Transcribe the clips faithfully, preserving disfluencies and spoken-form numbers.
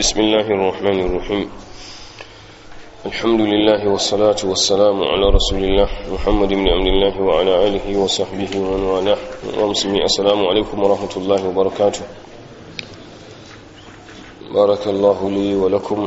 بسم الله الرحمن الرحيم الحمد لله والصلاة والسلام على رسول الله محمد بن عبد الله وعلى آله وصحبه ومن والاه ومسلمين. السلام عليكم ورحمة الله وبركاته. بارك الله لي ولكم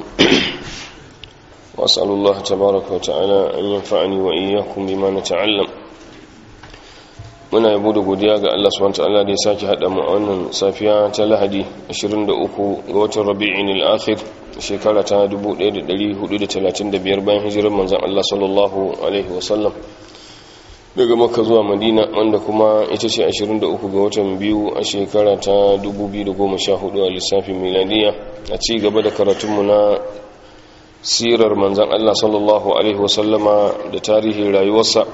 وأسأل الله تبارك وتعالى أن ينفعني وإياكم بما نتعلم. muna yabo da godiya ga Allah subhanahu wataala da ya saki hada mu a wannan safiya ta Lahadi ashirin da uku ga watan Rabi'in al-Akhir shekara ta dubu ɗaya da ɗari hudu da talatin da biyar bayan hijirar manzon Allah sallallahu alaihi wasallam daga Makka zuwa Madina, wanda kuma ita ce ashirin da uku ga watan biyu a shekara ta dubu biyu da goma sha hudu a lissafin miladiya, a ci gaba da karatunmu na sirar manzon Allah sallallahu alaihi wasallama da tarihin rayuwarsa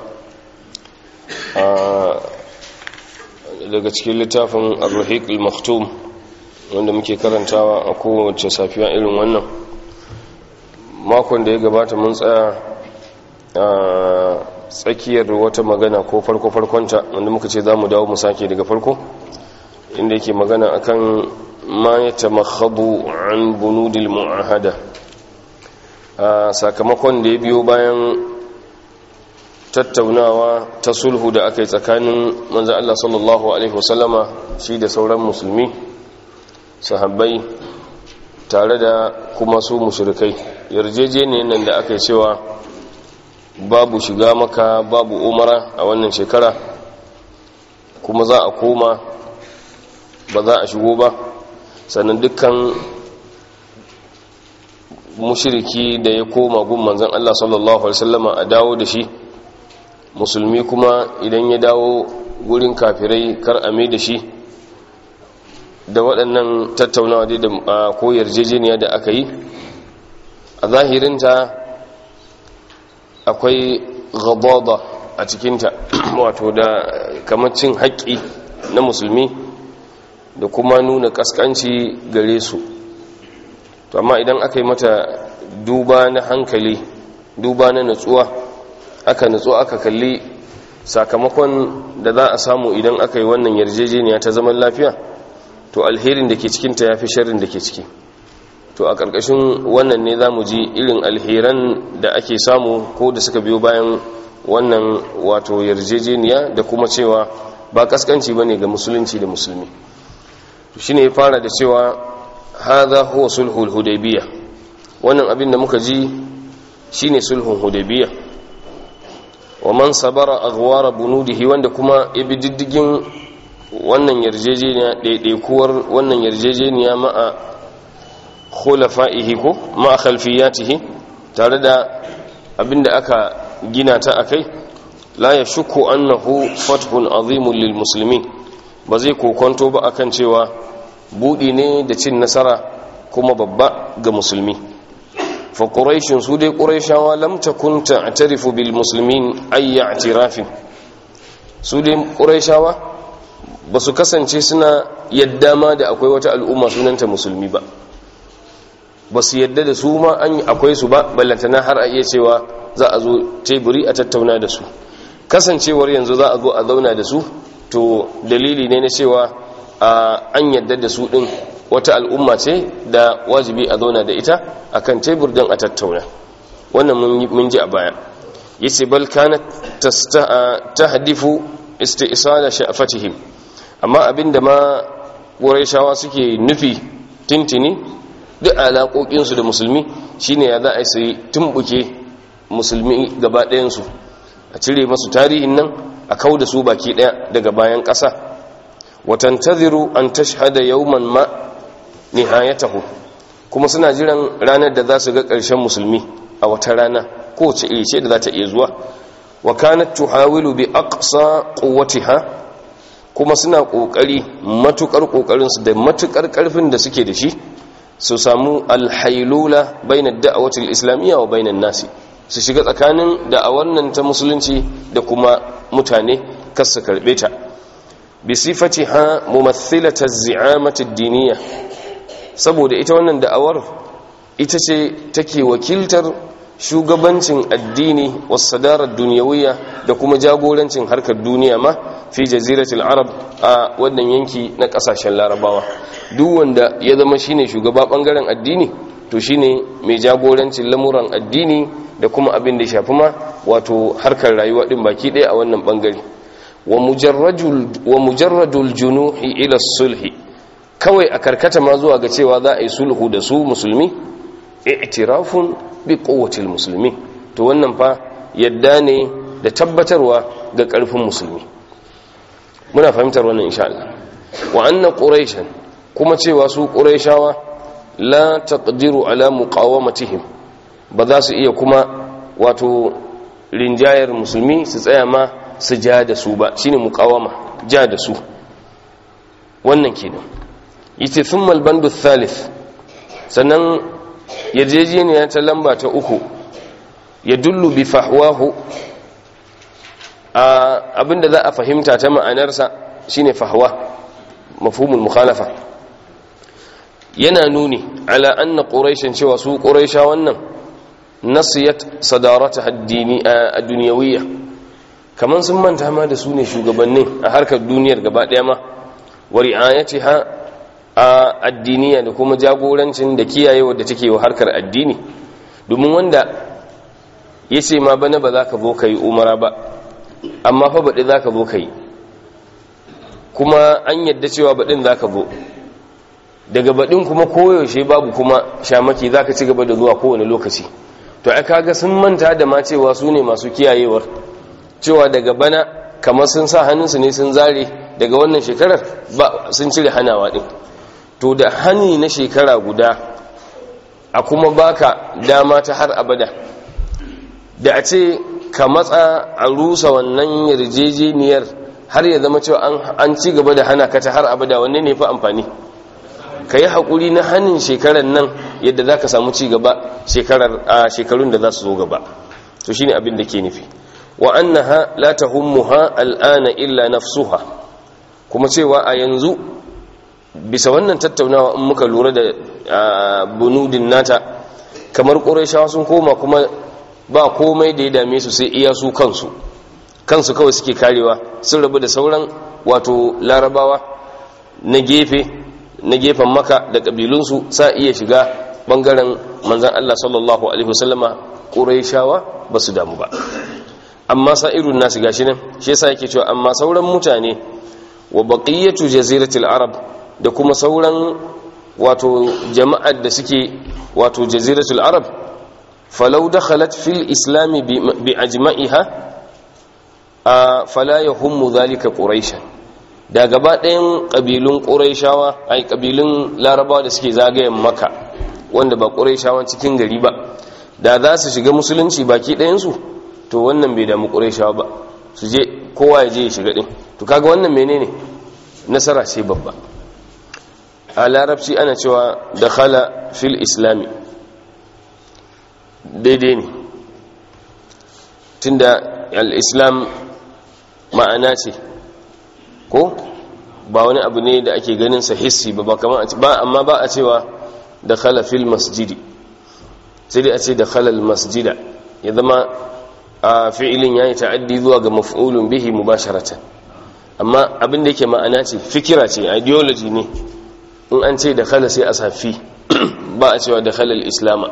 daga cikin littafin ar-rahiq al-maktum wanda muke karantawa a kowace safiya irin wannan. Makon da ya gabata mun tsaya a tsakiyar wata magana ko farko-farkonta wanda muka ce za mu dawo mu sake daga farko, inda yake magana akan ma ya tamakhabu an bunudil mu'ahada, sakamakon da ya biyo bayan tattaunawa ta sulhu da aka yi tsakanin manzan Allah sallallahu Alaihi wasallama shi da sauran musulmi sahabbai tare da kuma su mushrikai. Yarjejeniyar nan da aka yi cewa babu shiga maka babu umara a wannan shekara, kuma za a koma ba za a shigo ba, sannan dukkan mushriki da ya koma gun manzan Allah sallallahu Alaihi wasallama a dawo da shi, musulmi kuma idan ya dawo wurin kafirai kar a mai da shi. Da waɗannan tattaunawa dai da ko yarjejeniya da aka yi, a zahirinta akwai ghadaba a cikinta, wato da kamar cin haƙƙi na musulmi da kuma nuna ƙasƙanci gare su. To amma idan aka yi mata duba na hankali, duba na natsuwa, aka nutso aka kalli sakamakon da za a samu idan aka yi wannan yarjejeniya ta zaman lafiya, to alherin da ke cikinta ya fi sharrin da ke ciki. To a ƙarƙashin wannan ne za mu ji irin alheran da ake samu ko da suka biyo bayan wannan wato yarjejeniya, da kuma cewa ba kaskanci ba ne ga musulunci da musulmi. Shi ne ya fara da cewa haza huwa sulhul hudaybiyah, wannan abin da muka ji shine sulhun hudaybiyah. wa man sabara aghwara bunudihi, wanda kuma ya bi diddigin wannan yarjejeniya daidaikuwar wannan yarjejeniya ma'a khulafa'ihi ko ma'a khalfiyatihi, tare da abinda aka gina ta akai, la yashukku annahu fathun azimun lil muslimin, ba zai kokonto ba akan cewa budi ne da cin nasara kuma babba ga musulmi. fa quraishun su dai quraishawa lam takun ta'tarifu bil muslimin ay i'tirafin, su dai quraishawa ba su kasance suna yadda ma da akwai wata al'umma sunanta musulmi ba, ba su yadda da su ma an akwai su ba, ballantana har a iya cewa za a zo teburi a tattauna da su. Kasancewar yanzu za a zo a zauna da su, to dalili ne na cewa an yadda da su din wata al'umma ce da wajibi a zauna da ita akan tebur don a tattauna. Wannan mun ji a baya. Yace bal kanat tahdifu istisala sha'fatihim, amma abinda ma Qurayshawa suke nufi tintini duk alaƙoƙin su da musulmi shine ya za a yi tumbuke musulmi gaba ɗayan su, a cire masu tarihin nan, a kauda su baki ɗaya daga bayan ƙasa. watantaziru an tashhada yawman ma nihayatahu, kuma suna jiran ranar da za su ga ƙarshen musulmi a wata rana kowace iri ce da za ta iya zuwa. wa kanat tuhawilu bi aqsa quwwatiha, kuma suna kokari matukar kokarin su da matukar karfin da suke da shi su samu alhailula bainad da'wati al-islamiyya wa bainan nasi, su shiga tsakanin da'awar nan ta musulunci da kuma mutane kar su karbe ta. bi sifatiha mumathilata az-zi'amati ad-diniyya, saboda ita wannan da'awar ita ce take wakiltar shugabancin addini was-sadarar duniyawiyya da kuma jagorancin harkar duniya ma fi jaziratul arab a wannan yanki na kasashen larabawa. Duk wanda ya zama shine shugaba bangaren addini to shine mai jagorancin lamuran addini da kuma abin da ya shafi ma wato harkar rayuwa din baki ɗaya a wannan bangare. wa mujarradul wa mujarradul junuhi ila sulhi, kawai a karkata ma zuwa ga cewa za a yi sulhu da su musulmi, i'tirafun bi quwwatil muslimin, to wannan fa yadda ne da tabbatarwa ga karfin musulmi. Muna fahimtar wannan insha Allah. Wa anna quraishan, kuma cewa su quraishawa la taqdiru ala muqawamatihim, ba za su iya kuma wato rinjayar musulmi su tsaya ma su ja da su ba, shine muqawama, ja da su. Wannan kenan. Yace thumma al-bandu thalith, sannan yarjejeniya ta lamba ta uku, ya dullu bi fahwahu, abinda za a fahimta ta ma'anarsa shine fahwa, mafhumul mukhalafa, yana nuni ala anna quraishan, cewa su quraisha wannan nasiyat sadarata addini a duniyawiyya, kaman sun manta ma da su ne shugabannin a harkar duniyar gaba daya ma, wa ri'ayatiha a addiniya da kuma jagorancin da kiyayewa da take wa harkar addini. Domin wanda ya ce ma bana ba za ka zo ka yi umara ba, amma fa baɗi za ka zo ka yi, kuma an yadda cewa baɗin za ka zo, daga baɗin kuma koyaushe babu kuma shamaki, za ka ci gaba da zuwa kowane lokaci, to ai kaga sun manta da ma cewa su ne masu kiyayewar, cewa daga bana kamar sun sa hannunsu ne sun zare, daga wannan shekarar ba sun cire hanawa ɗin. To da hani na shekara guda a kuma baka dama ta har abada, da a ce ka matsa a rusa wannan yarjejeniyar har ya zama cewa an ci gaba da hana ka ta har abada, wanne ne fa amfani? Ka yi haƙuri na hannun shekarar nan yadda za ka samu ci gaba a shekarun da za su zo gaba. To shi ne abin da ke nufi. Wa annaha la tahummuha al'ana illa nafsuha, kuma cewa a yanzu bisa wannan tattaunawa in muka lura da bunudin nata, kamar ƙurayshawa sun koma kuma ba komai da ya dame su sai iya su kansu kansu kawai suke karewa, sun rabu da sauran wato larabawa na gefe na gefen maka da kabilunsu sa iya shiga bangaren manzan Allah sallallahu alaihi wasallama. Qurayshawa ba su damu ba, amma sa'irun nasu gashi nan, shi yasa yake cewa amma sauran mutane wa baqiyatu jaziratil arab, da kuma sauran wato jama'ar da suke wato jaziratul arab, falau dakhalat fil islam bi ajma'iha fala yahummu dhalika quraishan, da gaba ɗayan ƙabilun ƙuraishawa ai ƙabilun larabawa da suke zagayen maka wanda ba ƙuraishawan cikin gari ba, da za su shiga musulunci baki ɗayansu, to wannan bai damu ƙuraishawa ba, su je kowa ya je ya shiga ɗin. To kaga wannan menene nasara ce babba. A larabci ana cewa dakhala fil islami, daidai ne, tunda al-islam ma'ana ce ko ba wani abu ne da ake ganin sa hissi ba, kamar ba, amma ba a cewa dakhala fil masjidi, sai dai a ce dakhala al masjida, ya zama a fi'ilin yayi ta'addi zuwa ga maf'ulun bihi mubasharatan. Amma abin da yake ma'ana ce, fikira ce, ideology ne, in an ce dakhala sai a safi, ba a cewa dakhala al islama.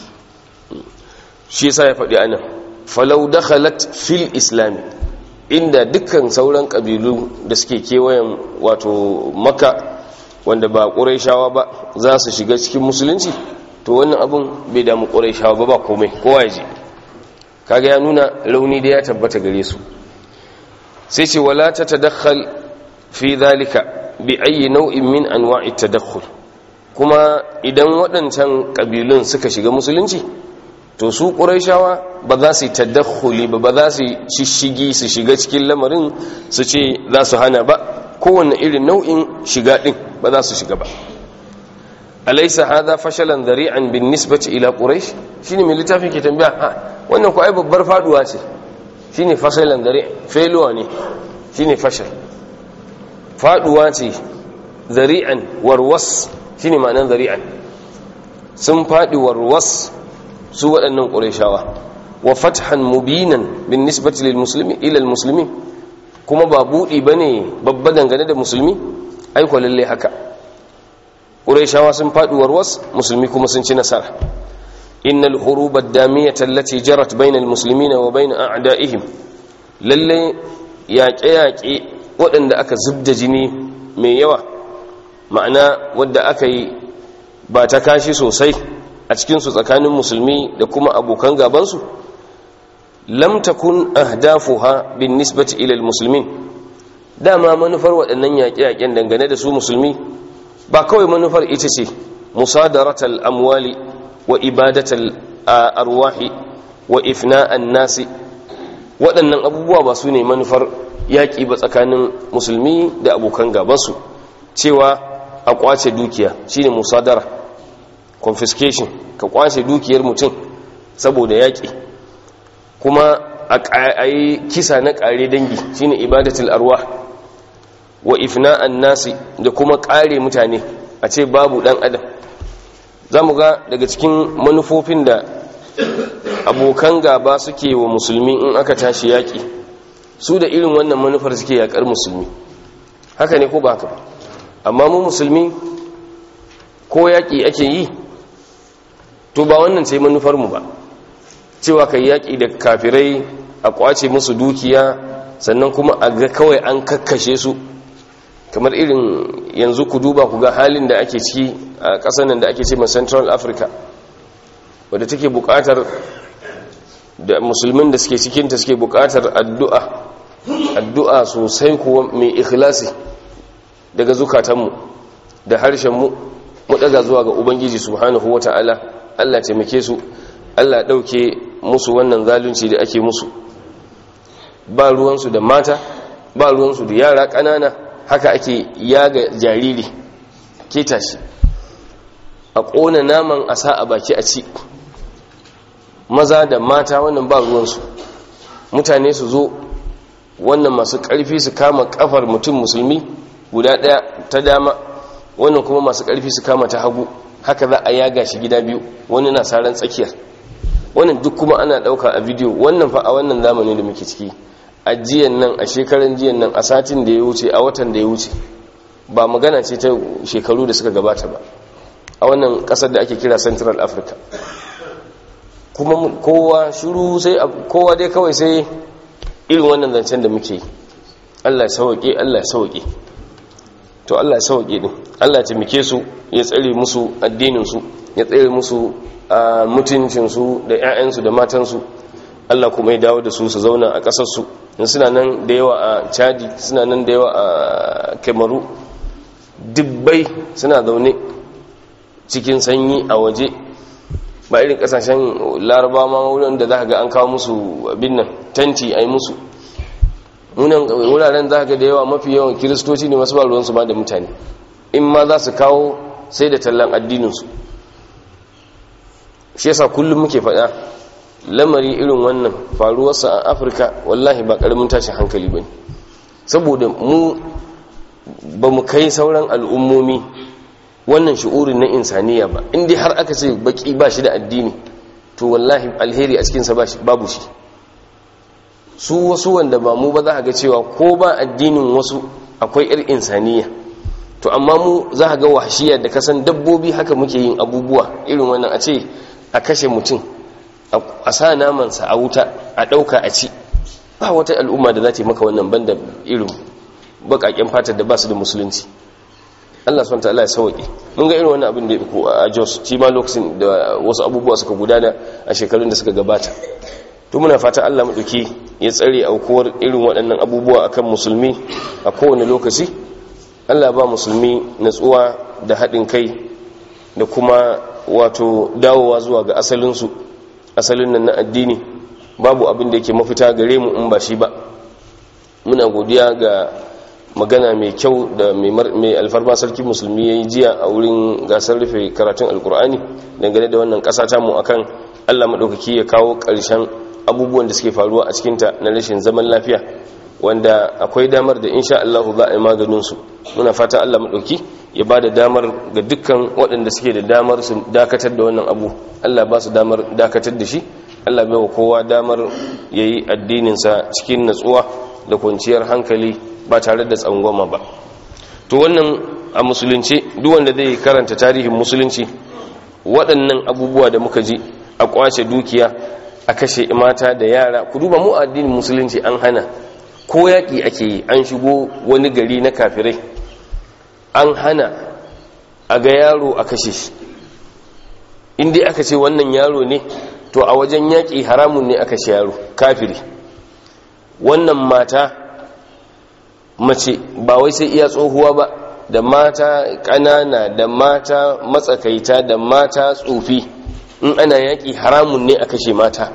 Shi yasa ya faɗi anan falau dakhalat fil islami, inda dukkan sauran ƙabilu da suke kewayen wato maka wanda ba ƙuraishawa ba za su shiga cikin musulunci, to wannan abun bai damu ƙuraishawa ba, ba komai, kowa ya je. Kaga ya nuna rauni da ya tabbata gare su. Sai ce wala ta tadakhal fi dhalika bi ayi nau'in min anwa'i tadakhul, kuma idan waɗancan ƙabilun suka shiga musulunci, to su ƙuraishawa ba za su yi tadakhuli ba, ba za su shishigi su shiga cikin lamarin su ce za su hana ba, kowane irin nau'in shiga ɗin ba za su shiga ba. Alaysa hadha fashalan dhari'an bin nisbati ila quraish, shine mai littafin ke tambaya, ha wannan ko ai babbar faduwa ce, shine fashalan dhari', failure ne, shine fashal, faduwa ce, dhari'an warwas, shine ma'anar dhari'an, sun fadi warwas su waɗannan qurayshawa wa fathan mubinan bin nisbati lil muslimi ila al muslimin kuma ba budi bane babba dangane da musulmi ai ko lalle haka qurayshawa sun fadi warwas musulmi kuma sun ci nasara innal hurub ad-damiyah allati jarat bayna al muslimina wa bayna a'da'ihim lalle yaƙe-yaƙe waɗanda aka zubda jini mai yawa ma'ana wadda aka yi ba ta kashi sosai a cikinsu tsakanin musulmi da kuma abokan gabansu lam takun ahdafuha bin nisbati ila almuslimin dama manufar waɗannan yaƙe-yaƙen dangane da su musulmi ba kawai manufar ita ce musadaratal amwali wa ibadatal arwahi wa ifna'an nasi waɗannan abubuwa ba su ne manufar yaƙi ba tsakanin musulmi da abokan gabansu cewa a kwace dukiya shine musadara confiscation ka kwace dukiyar mutum saboda yaƙi kuma a yi kisa na ƙare dangi shine ibadatul arwah wa ifna'an nasi da kuma ƙare mutane a ce babu ɗan adam za mu ga daga cikin manufofin da abokan gaba suke wa musulmi in aka tashi yaƙi su da irin wannan manufar suke yaƙar musulmi haka ne ko ba haka ba amma mu musulmi ko yaƙi ake yi to ba wannan sai manufarmu ba cewa kai yaƙi da kafirai a ƙwace musu dukiya sannan kuma a ga kawai an kakkashe su kamar irin yanzu ku duba ku ga halin da ake ciki a ƙasar nan da ake ce ma Central Africa wadda take buƙatar da musulmin da suke cikinta suke buƙatar addu'a addu'a sosai kuwa mai ikhlasi daga zukatanmu da harshenmu mu daga zuwa ga ubangiji subhanahu wata'ala Allah taimake su Allah ɗauke musu wannan zalunci da ake musu ba ruwansu da mata ba ruwansu da yara ƙanana haka ake yaga jariri keta shi a ƙona naman a sa a baki a ci maza da mata wannan ba ruwansu mutane su zo wannan masu ƙarfi su kama ƙafar mutum musulmi guda ɗaya ta dama wannan kuma masu ƙarfi su kama ta hagu haka za a yaga shi gida biyu wani na saran tsakiyar wannan duk kuma ana ɗauka a bidiyo wannan fa a wannan zamanin da muke ciki a jiyan nan a shekaran jiyan nan a satin da ya wuce a watan da ya wuce ba magana ce ta shekaru da suka gabata ba a wannan ƙasar da ake kira Central Africa kuma kowa shiru sai kowa dai kawai sai irin wannan zancen da muke Allah ya sauke Allah ya sauke to Allah ya sauke din Allah ya taimake su ya tsare musu addinin su ya tsare musu mutuncin su da ƴaƴan su da matan su Allah kuma ya dawo da su su zauna a ƙasar su suna nan da yawa a Chadi suna nan da yawa a Kemaru dubbai suna zaune cikin sanyi a waje ba irin kasashen laraba ma wurin da za ga an kawo musu abin nan tanti a yi musu wuraren za ga da yawa mafi yawan kiristoci ne masu baruwansu ba da mutane in ma za su kawo sai da tallan addininsu shi yasa kullum muke faɗa lamari irin wannan faruwarsa a afirka wallahi ba ƙaramin tashin hankali ba ne saboda mu ba mu kai sauran al'ummomi wannan shi'urin na insaniya ba inda har aka ce baki ba shi da addini to wallahi alheri a cikinsa babu shi su wasu wanda ba mu ba za a ga cewa ko ba addinin wasu akwai yar insaniya to amma mu za a ga wahashiyar da kasan dabbobi haka muke yin abubuwa irin wannan a ce a kashe mutum a sa namansa a wuta a ɗauka a ci ba wata al'umma da za ta yi maka wannan banda irin baƙaƙen fatar da ba su da musulunci Allah subhanahu wataala ya sauke mun ga irin wannan abin da ko a Jos shi ma lokacin da wasu abubuwa suka gudana a shekarun da suka gabata to muna fata Allah madauki ya tsare aukuwar irin waɗannan abubuwa akan musulmi a kowane lokaci Allah ba musulmi natsuwa da haɗin kai da kuma wato dawowa zuwa ga asalin su asalin nan na addini babu abin da yake mafita gare mu in ba shi ba muna godiya ga magana mai kyau da mai alfarma sarki musulmi ya yi jiya a wurin gasar rufe karatun alkur'ani dangane da wannan ƙasa tamu akan Allah maɗaukaki ya kawo ƙarshen abubuwan da suke faruwa a cikinta na rashin zaman lafiya wanda akwai damar da insha Allah za a yi maganinsu muna fata Allah maɗauki ya ba da damar ga dukkan waɗanda suke da damar su dakatar da wannan abu Allah ba su damar dakatar da shi. Allah bai wa kowa damar ya yi addininsa cikin natsuwa da kwanciyar hankali ba tare da tsangwama ba. To wannan a musulunci duk wanda zai karanta tarihin musulunci waɗannan abubuwa da muka ji, a kwace dukiya, a kashe mata da yara, ku duba mu addinin musulunci an hana, ko yaƙi ake yi an shigo wani gari na kafirai an hana a ga yaro a kashe shi. Inda aka ce wannan yaro ne to a wajen yaƙi haramun ne aka kashe yaro kafiri. wannan mata mace ba wai sai iya tsohuwa ba, da mata ƙanana da mata matsakaita da mata tsofi, in ana yaƙi haramun ne a kashe mata.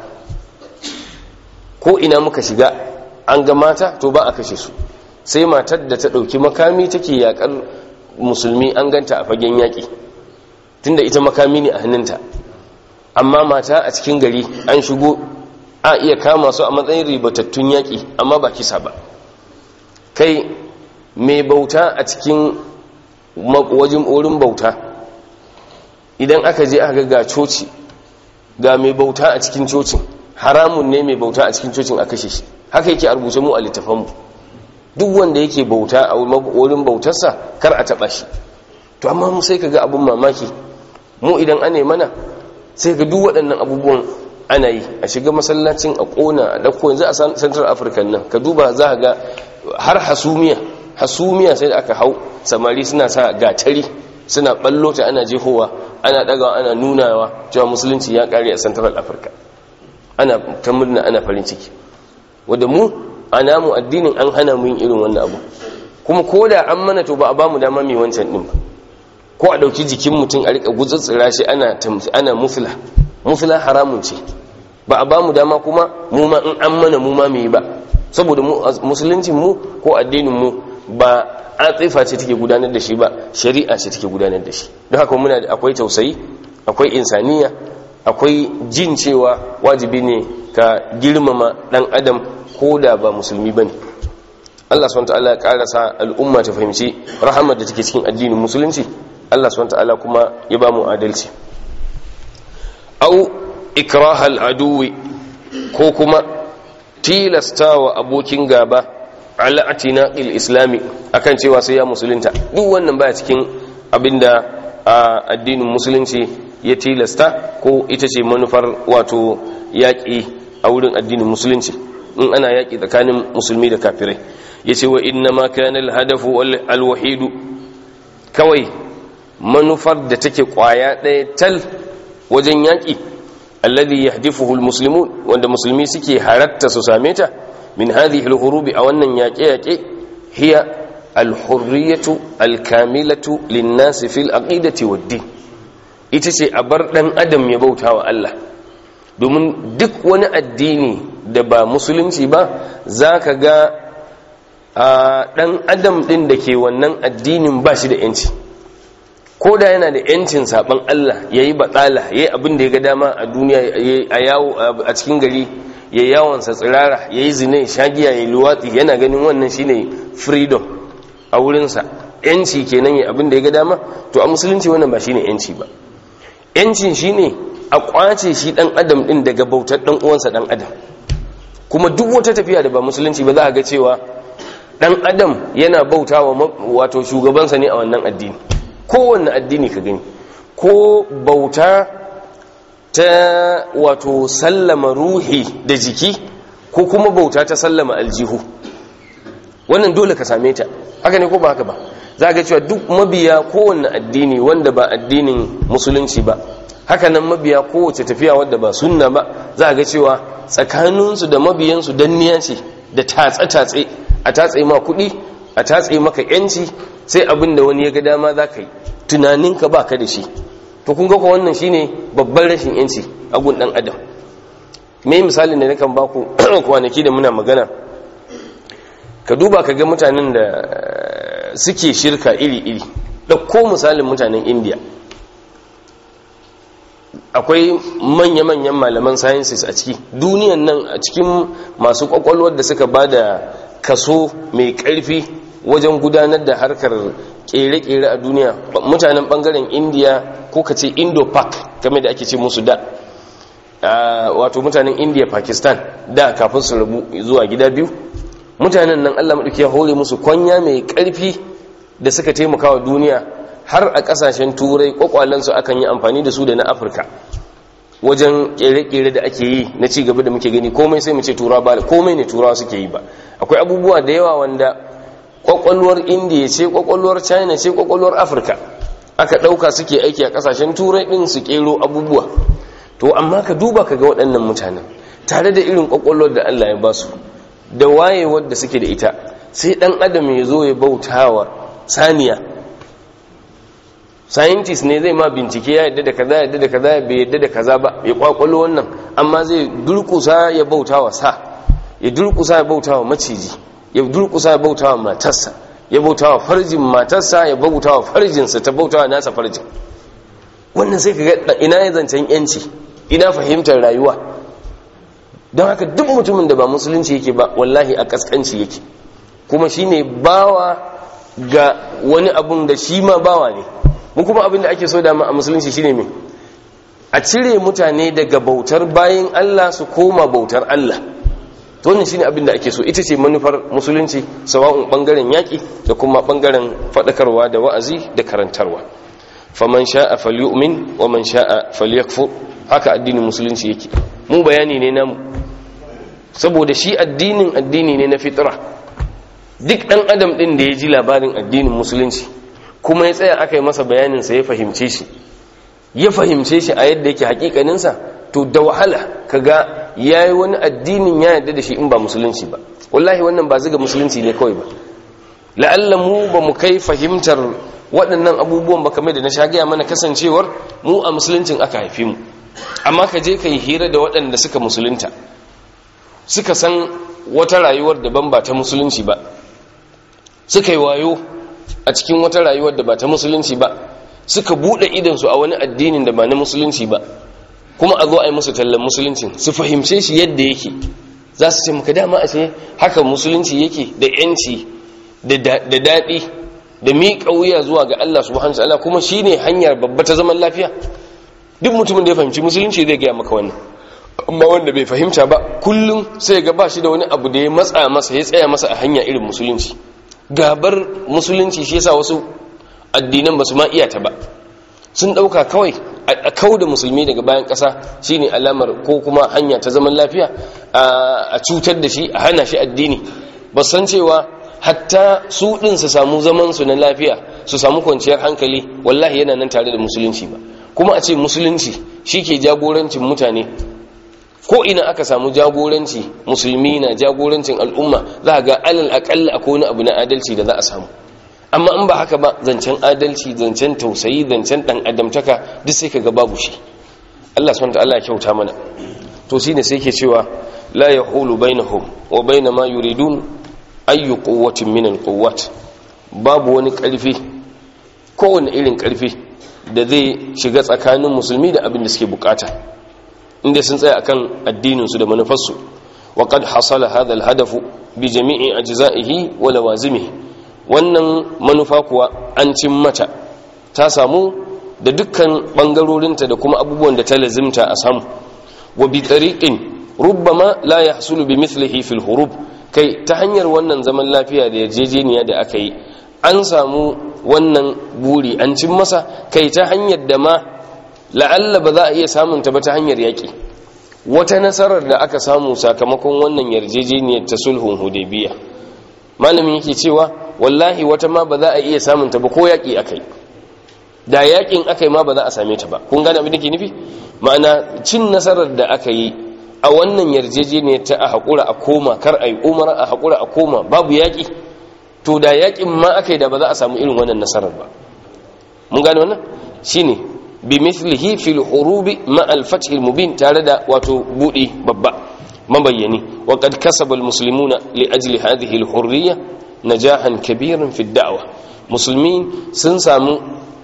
ko ina muka shiga an ga mata to ba a kashe su, sai matar da ta ɗauki makami take yaƙar musulmi an ganta a fagen yaƙi, tunda ita makami ne a hannunta. amma mata a cikin gari an shigo a iya kama su a matsayin ribatattun yaƙi, amma ba kisa ba. kai mai bauta a cikin wajen wurin bauta, idan aka je aka ga coci ga mai bauta a cikin cocin, haramun ne mai bauta a cikin cocin a kashe shi. haka yake a rubuce mu a littafanmu, duk wanda yake bauta a wurin bautarsa kar a taɓa shi. to amma mu sai ka ga abun mamaki, mu idan ane mana sai ga duk waɗannan abubuwan ana yi, a shiga masallacin a ƙona a ɗauko. yanzu a central africa nan ka duba za ga har hasumiya hasumiya sai da aka hau samari suna sa gatari suna ballo ta ana jehowa ana ɗagawa ana nunawa cewa musulunci ya ƙare a central africa, ana ta murna ana farin ciki. wadda mu a namu addinin an hana mu yin irin wannan abu, kuma ko da an mana to ba a ba mu dama mai wancan ɗin ba. ko a ɗauki jikin mutum a riƙa gutsutsura shi ana ana mufla mufla haramun ce, ba a ba mu dama kuma mu ma in an mana mu ma mu yi ba, saboda musuluncin mu ko addinin mu ba atifa ce take gudanar da shi ba, shari'a ce take gudanar da shi. don haka muna da akwai tausayi, akwai insaniya, akwai jin cewa wajibi ne ka girmama dan adam ko da ba musulmi bane. Allah subhanahu wataala ya karasa al'umma ta fahimci rahamar da take cikin addinin musulunci. Allah subhanahu wataala kuma ya ba mu adalci. au ikrah al-aduwi, ko kuma tilastawa abokin gaba ala atinaqil islami akan cewa sai ya musulunta. duk wannan baya cikin abinda addinin musulunci ya tilasta ko ita ce manufar wato yaƙi a wurin addinin musulunci in ana yaƙi tsakanin musulmi da kafirai. yace wa inna ma kana al-hadafu al-wahid, kawai manufar da take kwaya ɗaya tal wajen yaƙi, alladhi yahdifuhu al-muslimun, wanda musulmi suke haratta su same ta min hadhihi al-hurubi a wannan yaƙe-yaƙe, hiya al-hurriyatu al-kamilatu lin-nasi fil aqidati wad-din. ita ce a bar ɗan adam ya bauta wa Allah, domin duk wani addini da ba musulunci ba za ka ga ɗan adam ɗin da ke wannan addinin ba shi da ‘yanci. ko da yana da ‘yancin saɓon Allah ya yi batsala, ya yi abin da ya ga dama a duniya, a yawo a cikin gari, ya yi yawonsa tsirara, ya yi zine, shagiya, ya yi luwatsi, yana ganin wannan shine freedom a wurinsa, ‘yanci kenan ya abin da ya ga dama. to a musulunci wannan ba shine ‘yanci ba. yancin shi ne a kwace shi dan adam din daga bautar dan uwansa dan adam. kuma duk wata tafiya da ba musulunci ba za a ga cewa dan adam yana bautawa wato shugabansa ne a wannan addini. kowanne addini ka gani, ko bauta ta wato sallama ruhi da jiki, ko kuma bauta ta sallama aljihu, wannan dole ka same ta. haka ne ko ba haka ba? za ga cewa duk mabiya kowanne addini wanda ba addinin musulunci ba, haka nan mabiya kowace tafiya wadda ba sunna ba, za ga cewa tsakaninsu da mabiyansu danniya ce da tatse-tatse, a tatse ma kuɗi, a tatse maka yanci, sai abin da wani ya ga dama za ka yi, tunaninka ba ka da shi. to kun ga ko wannan shine babban rashin yanci a gun ɗan adam. me misalin da nakan baku kwanaki da muna magana, ka duba ka ga mutanen da suke shirka iri-iri. ɗauko misalin mutanen indiya, akwai manya-manyan malaman sciences a ciki duniyan nan, a cikin masu kwakwalwar da suka ba da kaso mai ƙarfi wajen gudanar da harkar kere-kere a duniya mutanen bangaren India ko ka ce Indo-Pak game da ake ce musu da wato mutanen India Pakistan da kafin su rabu zuwa gida biyu, mutanen nan Allah madauki ya hore musu kwanya mai karfi da suka taimaka wa duniya har a kasashen turai kwakwalansu akan yi amfani da su da na Afirka wajen kere-kere da ake yi na ci gaba da muke gani. Komai sai mu ce turawa ba, komai ne turawa suke yi ba. Akwai abubuwa da yawa wanda kwakwalwar India ce, kwakwalwar China ce, kwakwalwar Afirka aka dauka suke aiki a kasashen turai din su kero abubuwa. To amma ka duba ka ga waɗannan mutanen tare da irin kwakwalwar da Allah ya ba su da wayewar da suke da ita, sai dan adam ya zo ya bautawa saniya. Scientist ne zai ma bincike ya yadda da kaza yadda da kaza bai yadda da kaza ba, ya kwakwalo wannan, amma zai durkusa ya bautawa sa, ya durkusa ya bautawa maciji, ya durkusa ya bautawa matarsa, ya bautawa farjin matarsa, ya bautawa farjinsa, ta bautawa nasa farjin. Wannan sai kaga ina ya zancen yanci, ina fahimtar rayuwa. Don haka duk mutumin da ba musulunci yake ba wallahi a kaskanci yake, kuma shine bawa ga wani abun da shi ma bawa ne. Mu kuma abin da ake so da a musulunci shine me, a cire mutane daga bautar bayin Allah su koma bautar Allah. To wannan shine abin da ake so, ita ce manufar musulunci, sawa'un bangaren yaki da kuma bangaren fadakarwa da wa'azi da karantarwa. Faman sha'a falyu'min wa man sha'a falyakfur, haka addinin musulunci yake. Mu bayani ne namu, saboda shi addinin addini ne na fitra. Duk dan adam din da ya ji labarin addinin musulunci kuma ya tsaya aka yi masa bayaninsa ya fahimce shi ya fahimce shi a yadda yake hakikaninsa, to da wahala kaga yayi wani addinin ya yadda da shi in ba musulunci ba. Wallahi wannan ba ziga musulunci ne kawai ba, la'alla mu ba mu kai fahimtar waɗannan abubuwan ba, kamar da na shagaya mana kasancewar mu a musuluncin aka haife mu. Amma ka je ka yi hira da waɗanda suka musulunta, suka san wata rayuwar daban ba ta musulunci ba, suka yi wayo a cikin wata rayuwar da ba ta musulunci ba, suka bude idansu a wani addinin da ba na musulunci ba, kuma a zo a yi musu tallan musuluncin su fahimce shi yadda yake, za su ce maka dama a ce haka musulunci yake da yanci da daɗi da miƙa wuya zuwa ga Allah subhanahu wa ta'ala, kuma shine hanyar babba ta zaman lafiya. Duk mutumin da ya fahimci musulunci zai gaya maka wannan. Amma wanda bai fahimta ba kullum sai ga ba shi da wani abu da ya matsa masa ya tsaya masa a hanya irin musulunci. Gabar musulunci shi yasa wasu addinan ba su ma iya ta ba, sun dauka kawai a kauda musulmi daga bayan kasa shine alamar ko kuma hanya ta zaman lafiya, a cutar da shi, a hana shi addini. ba san cewa hatta su din su samu zaman su na lafiya, su samu kwanciyar hankali, wallahi yana nan tare da musulunci ba. Kuma a ce musulunci shike jagorancin mutane, ko ina aka samu jagoranci, musulmi na jagorancin al'umma, za ga alal akalla akwai wani abu na adalci da za a samu. Amma in ba haka ba, zancen adalci, zancen tausayi, zancen dan adamtaka duk sai kaga babu shi. Allah subhanahu wa ta'ala ya kyauta mana. To shine sai yake cewa la yahulu bainahum wa bain ma yuridun ayu quwwatin min alquwwat, babu wani karfi, kowane irin karfi da zai shiga tsakanin musulmi da abin da suke bukata, inda sun tsaya akan addinin su da manufarsu. Wa qad hasala hadha alhadaf bi jami'i ajza'ihi wa lawazimihi, wannan manufa kuwa an cin mata, ta samu da dukkan bangarorinta da kuma abubuwan da ta lazimta a samu. Wa bi tariqin rubbama la yahsulu bi mithlihi fil hurub, kai ta hanyar wannan zaman lafiya da yarjejeniya da aka yi an samu wannan buri an cin masa, kai ta hanyar da ma la'alla ba za a iya samun ta ba ta hanyar yaki. Wata nasarar da aka samu sakamakon wannan yarjejeniyar ta sulhun Hudaybiyah, malamin yake cewa wallahi wata ma ba za a iya samun ta ba ko yaki akai, da yakin akai ma ba za a same ta ba. Kun gane abin da ke nufi? Ma'ana cin nasarar da aka yi a wannan yarjejeniyar ta a haƙura a koma, kar a yi umara, a haƙura a koma, babu yaƙi, to da yaƙin ma aka yi da ba za a samu irin wannan nasarar ba. Mun gane wannan? Shi ne bi mithlihi fil hurubi ma al fath al mubin, tare da wato buɗe babba mabayyani. Wa qad kasaba al muslimuna li ajli hadhihi al hurriya najahan kabiran fi da'wa, musulmi sun samu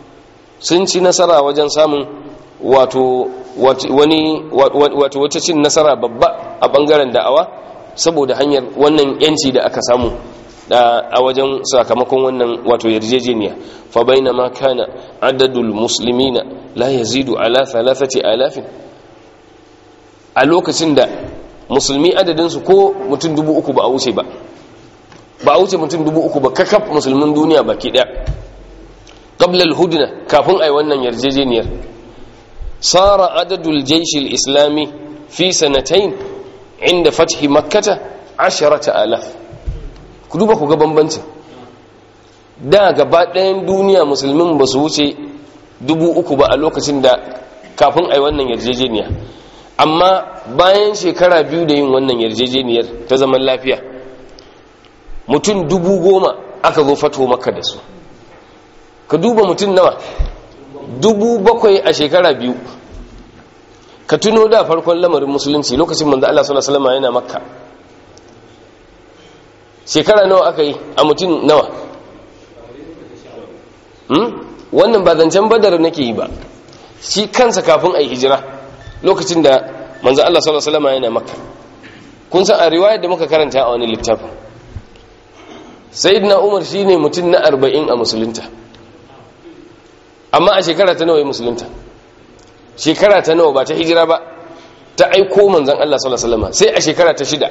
sun ci nasara wajen samun wato wani wato wata cin nasara babba a bangaren da'awa, saboda hanyar wannan yanci da aka samu a wajen sakamakon wannan wato yarjejeniya fa bainama kana adadul muslimina la yazidu ala thalathati alafin a lokacin da musulmi adadin su ko mutum dubu uku ba a wuce ba ba a wuce mutum dubu uku ba kakaf musulmin duniya baki daya qabla al-hudna kafin ai wannan yarjejeniyar sara adadul jaysh al-islami fi sanatayn inda fathi makkah asharata alaf ku duba ku ga bambancin da gaba ɗayan duniya musulmin ba su wuce dubu uku ba a lokacin da kafin a yi wannan yarjejeniya amma bayan shekara biyu da yin wannan yarjejeniyar ta zaman lafiya mutum dubu goma aka zo fato maka da su ka duba mutum nawa dubu bakwai a shekara biyu ka tuno da farkon lamarin musulunci lokacin manzo Allah sallallahu alaihi wasallam yana makka shekara nawa aka yi a mutum nawa hmm? wannan ba zancen badar nake yi ba shi kansa kafin a yi hijira lokacin da manzo Allah sallallahu alaihi wasallam yana makka kun san a riwayar da muka karanta a wani littafin sayyidina umar shine mutum na arba'in a musulunta amma a shekara ta nawa ya musulunta shekara ta nawa ba ta hijira ba ta aiko manzon Allah sallallahu alaihi wasallam sai a shekara ta shida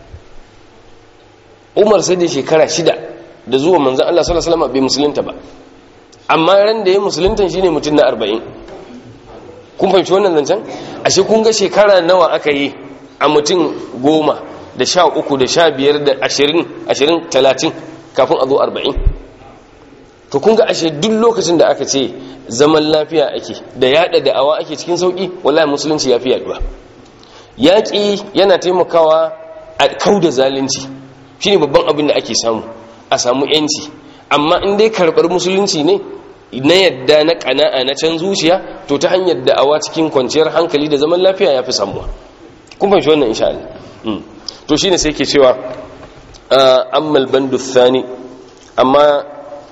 umar sai da shekara shida da zuwa manzan Allah sallallahu alaihi wasallam bai musulunta ba amma ran da ya musulunta shine mutum na arba'in kun fahimci wannan zancen ashe kun ga shekara nawa aka yi a mutum goma da sha uku da sha biyar da ashirin ashirin talatin kafin a zo arba'in to kun ga ashe duk lokacin da aka ce zaman lafiya ake da yada da'awa ake cikin sauki wallahi musulunci ya fi yaduwa yaƙi yana taimakawa a kauda zalunci shine babban abin da ake samu a samu yanci amma in dai karbar musulunci ne na yadda na kana'a na can zuciya to ta hanyar da'awa cikin kwanciyar hankali da zaman lafiya yafi samuwa kun fahimci wannan insha Allah to shine sai yake cewa amma al-bandu thani amma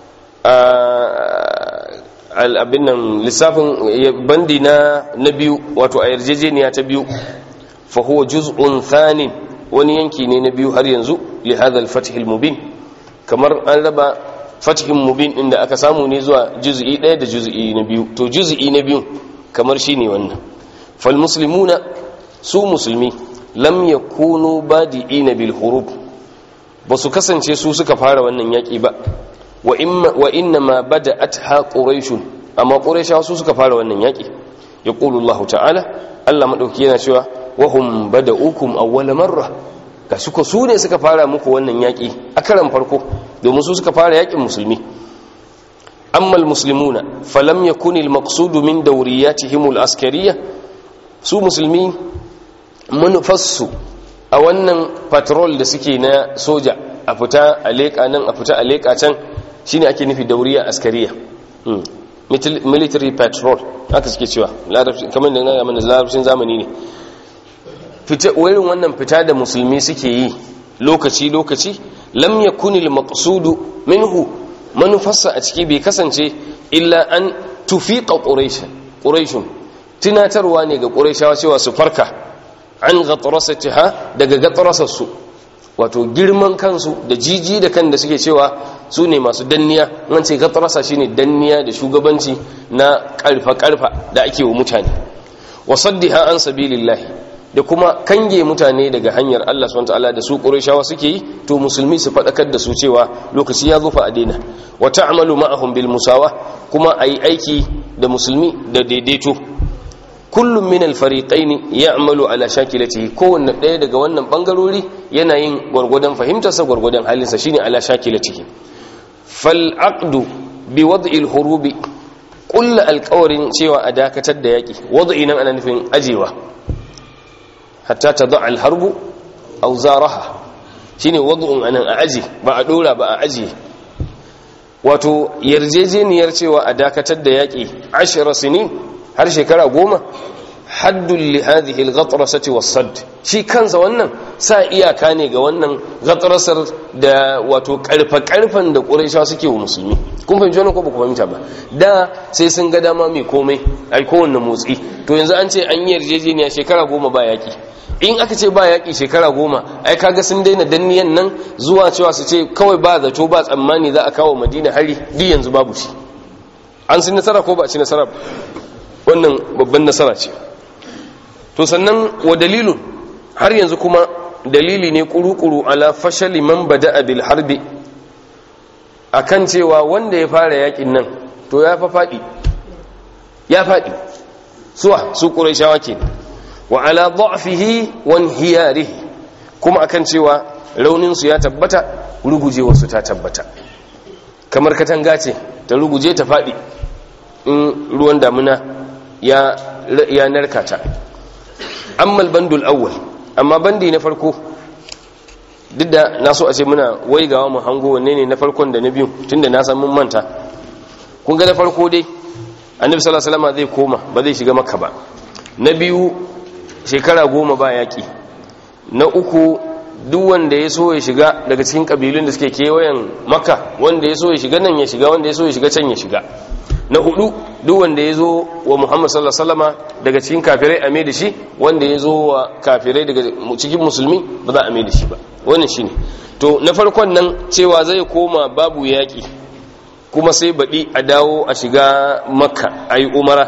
al-abin nan lissafin bandi na na biyu wato a yarjejeniya ta biyu fa huwa juz'un thani wani yanki ne na biyu har yanzu li hadha al-fath al-mubin kamar an raba fathin mubin inda aka samu ne zuwa juz'i ɗaya da juz'i na biyu to juz'i na biyu kamar shine wannan fal muslimuna su musulmi lam yakunu badi'ina bil hurub basu kasance su suka fara wannan yaki ba wa imma wa inna ma bada'atha quraish amma quraishawa su suka fara wannan yaki yaqulu Allah ta'ala Allah madauki yana cewa wahum bada'ukum awwala marra gashi ko su ne suka fara muku wannan yaki a karan farko domin su suka fara yakin musulmi amma almuslimuna falam yakun almaqsud min dawriyatihim alaskariya su musulmi manufassu a wannan patrol da suke na soja a fita a leka nan a fita a leka can shine ake nufi dauriya askariya military patrol haka suke cewa kamar da na mana larabcin zamani ne fita wurin wannan fita da musulmi suke yi lokaci lokaci lam yakun al-maqsud minhu manufassa a ciki bai kasance illa an tufiqa quraish quraish tunatarwa ne ga quraishawa cewa su farka an gatrasatiha daga gatrasarsu wato girman kansu da jiji da kan da suke cewa su ne masu danniya an ce gatrasa shine danniya da shugabanci na karfa karfa da ake wa mutane wasaddiha an sabilillahi da kuma kange mutane daga hanyar Allah subhanahu wataala da su Qurayshawa suke yi to musulmi su fadakar da su cewa lokaci ya zo fa a daina wa ta'malu ma'ahum bil musawa kuma ayi aiki da musulmi da daidaito kullum min al fariqain ya'malu ala shakilatihi kowanne daya daga wannan bangarori yana yin gurgudan fahimtar sa gurgudan halin sa shine ala shakilatihi fal aqdu bi wad'i al hurubi kullu al qawrin cewa a dakatar da yaki wad'i nan ana nufin ajewa hatta ta za'a alharbu au zaraha shine wad'un anan a aji ba a dora ba a aji wato yarjejeniyar cewa a dakatar da yaki ashara sinin har shekara goma haddul li hadhihi al-ghatrasati was-sadd shi kansa wannan sa iyaka ne ga wannan ghatrasar da wato karfa karfan da quraisha suke wa musulmi kun fahimci wannan ko ba ku fahimta ba da sai sun ga dama mai komai ai kowanne motsi to yanzu an ce an yi yarjejeniya shekara goma ba yaki in aka ce ba yaƙi shekara goma ai kaga sun daina danniyan nan zuwa cewa su ce kawai ba zato ba tsammani za a kawo madina hari di yanzu babu shi. An ci nasara ko ba a ci nasara? Wannan babban nasara ce. To sannan wa dalilun har yanzu kuma dalili ne kuru-kuru ala fashali man bada'a bil harbi, akan cewa wanda ya fara yakin nan to ya fa fadi ya fadi suwa su quraishawa ke, wa ala dha'fihi wa inhiyarihi, kuma akan cewa raunin su ya tabbata, rugujewar su ta tabbata, kamar katanga ce ta ruguje ta fadi in ruwan damuna ya ya narkata. Amma al-bandul awwal, amma bandi na farko, duk da na so a ce muna waigawa mu hango wanne ne na farkon da na biyu tunda na san mun manta. Kun ga na farko dai annabi sallallahu alaihi wasallam zai koma, ba zai shiga makka ba. Na biyu shekara goma ba yaki. Na uku duk wanda ya so ya shiga daga cikin kabilun da suke kewayen makka, wanda ya so ya shiga nan ya shiga, wanda ya so ya shiga can ya shiga. Na hudu duk wanda ya zo wa Muhammad sallallahu alaihi wasallama daga cikin kafirai a mai da shi, wanda ya zo wa kafirai daga cikin musulmi ba za a mai da shi ba. Wannan shine. To na farkon nan cewa zai koma babu yaki, kuma sai baɗi a dawo a shiga makka a yi umara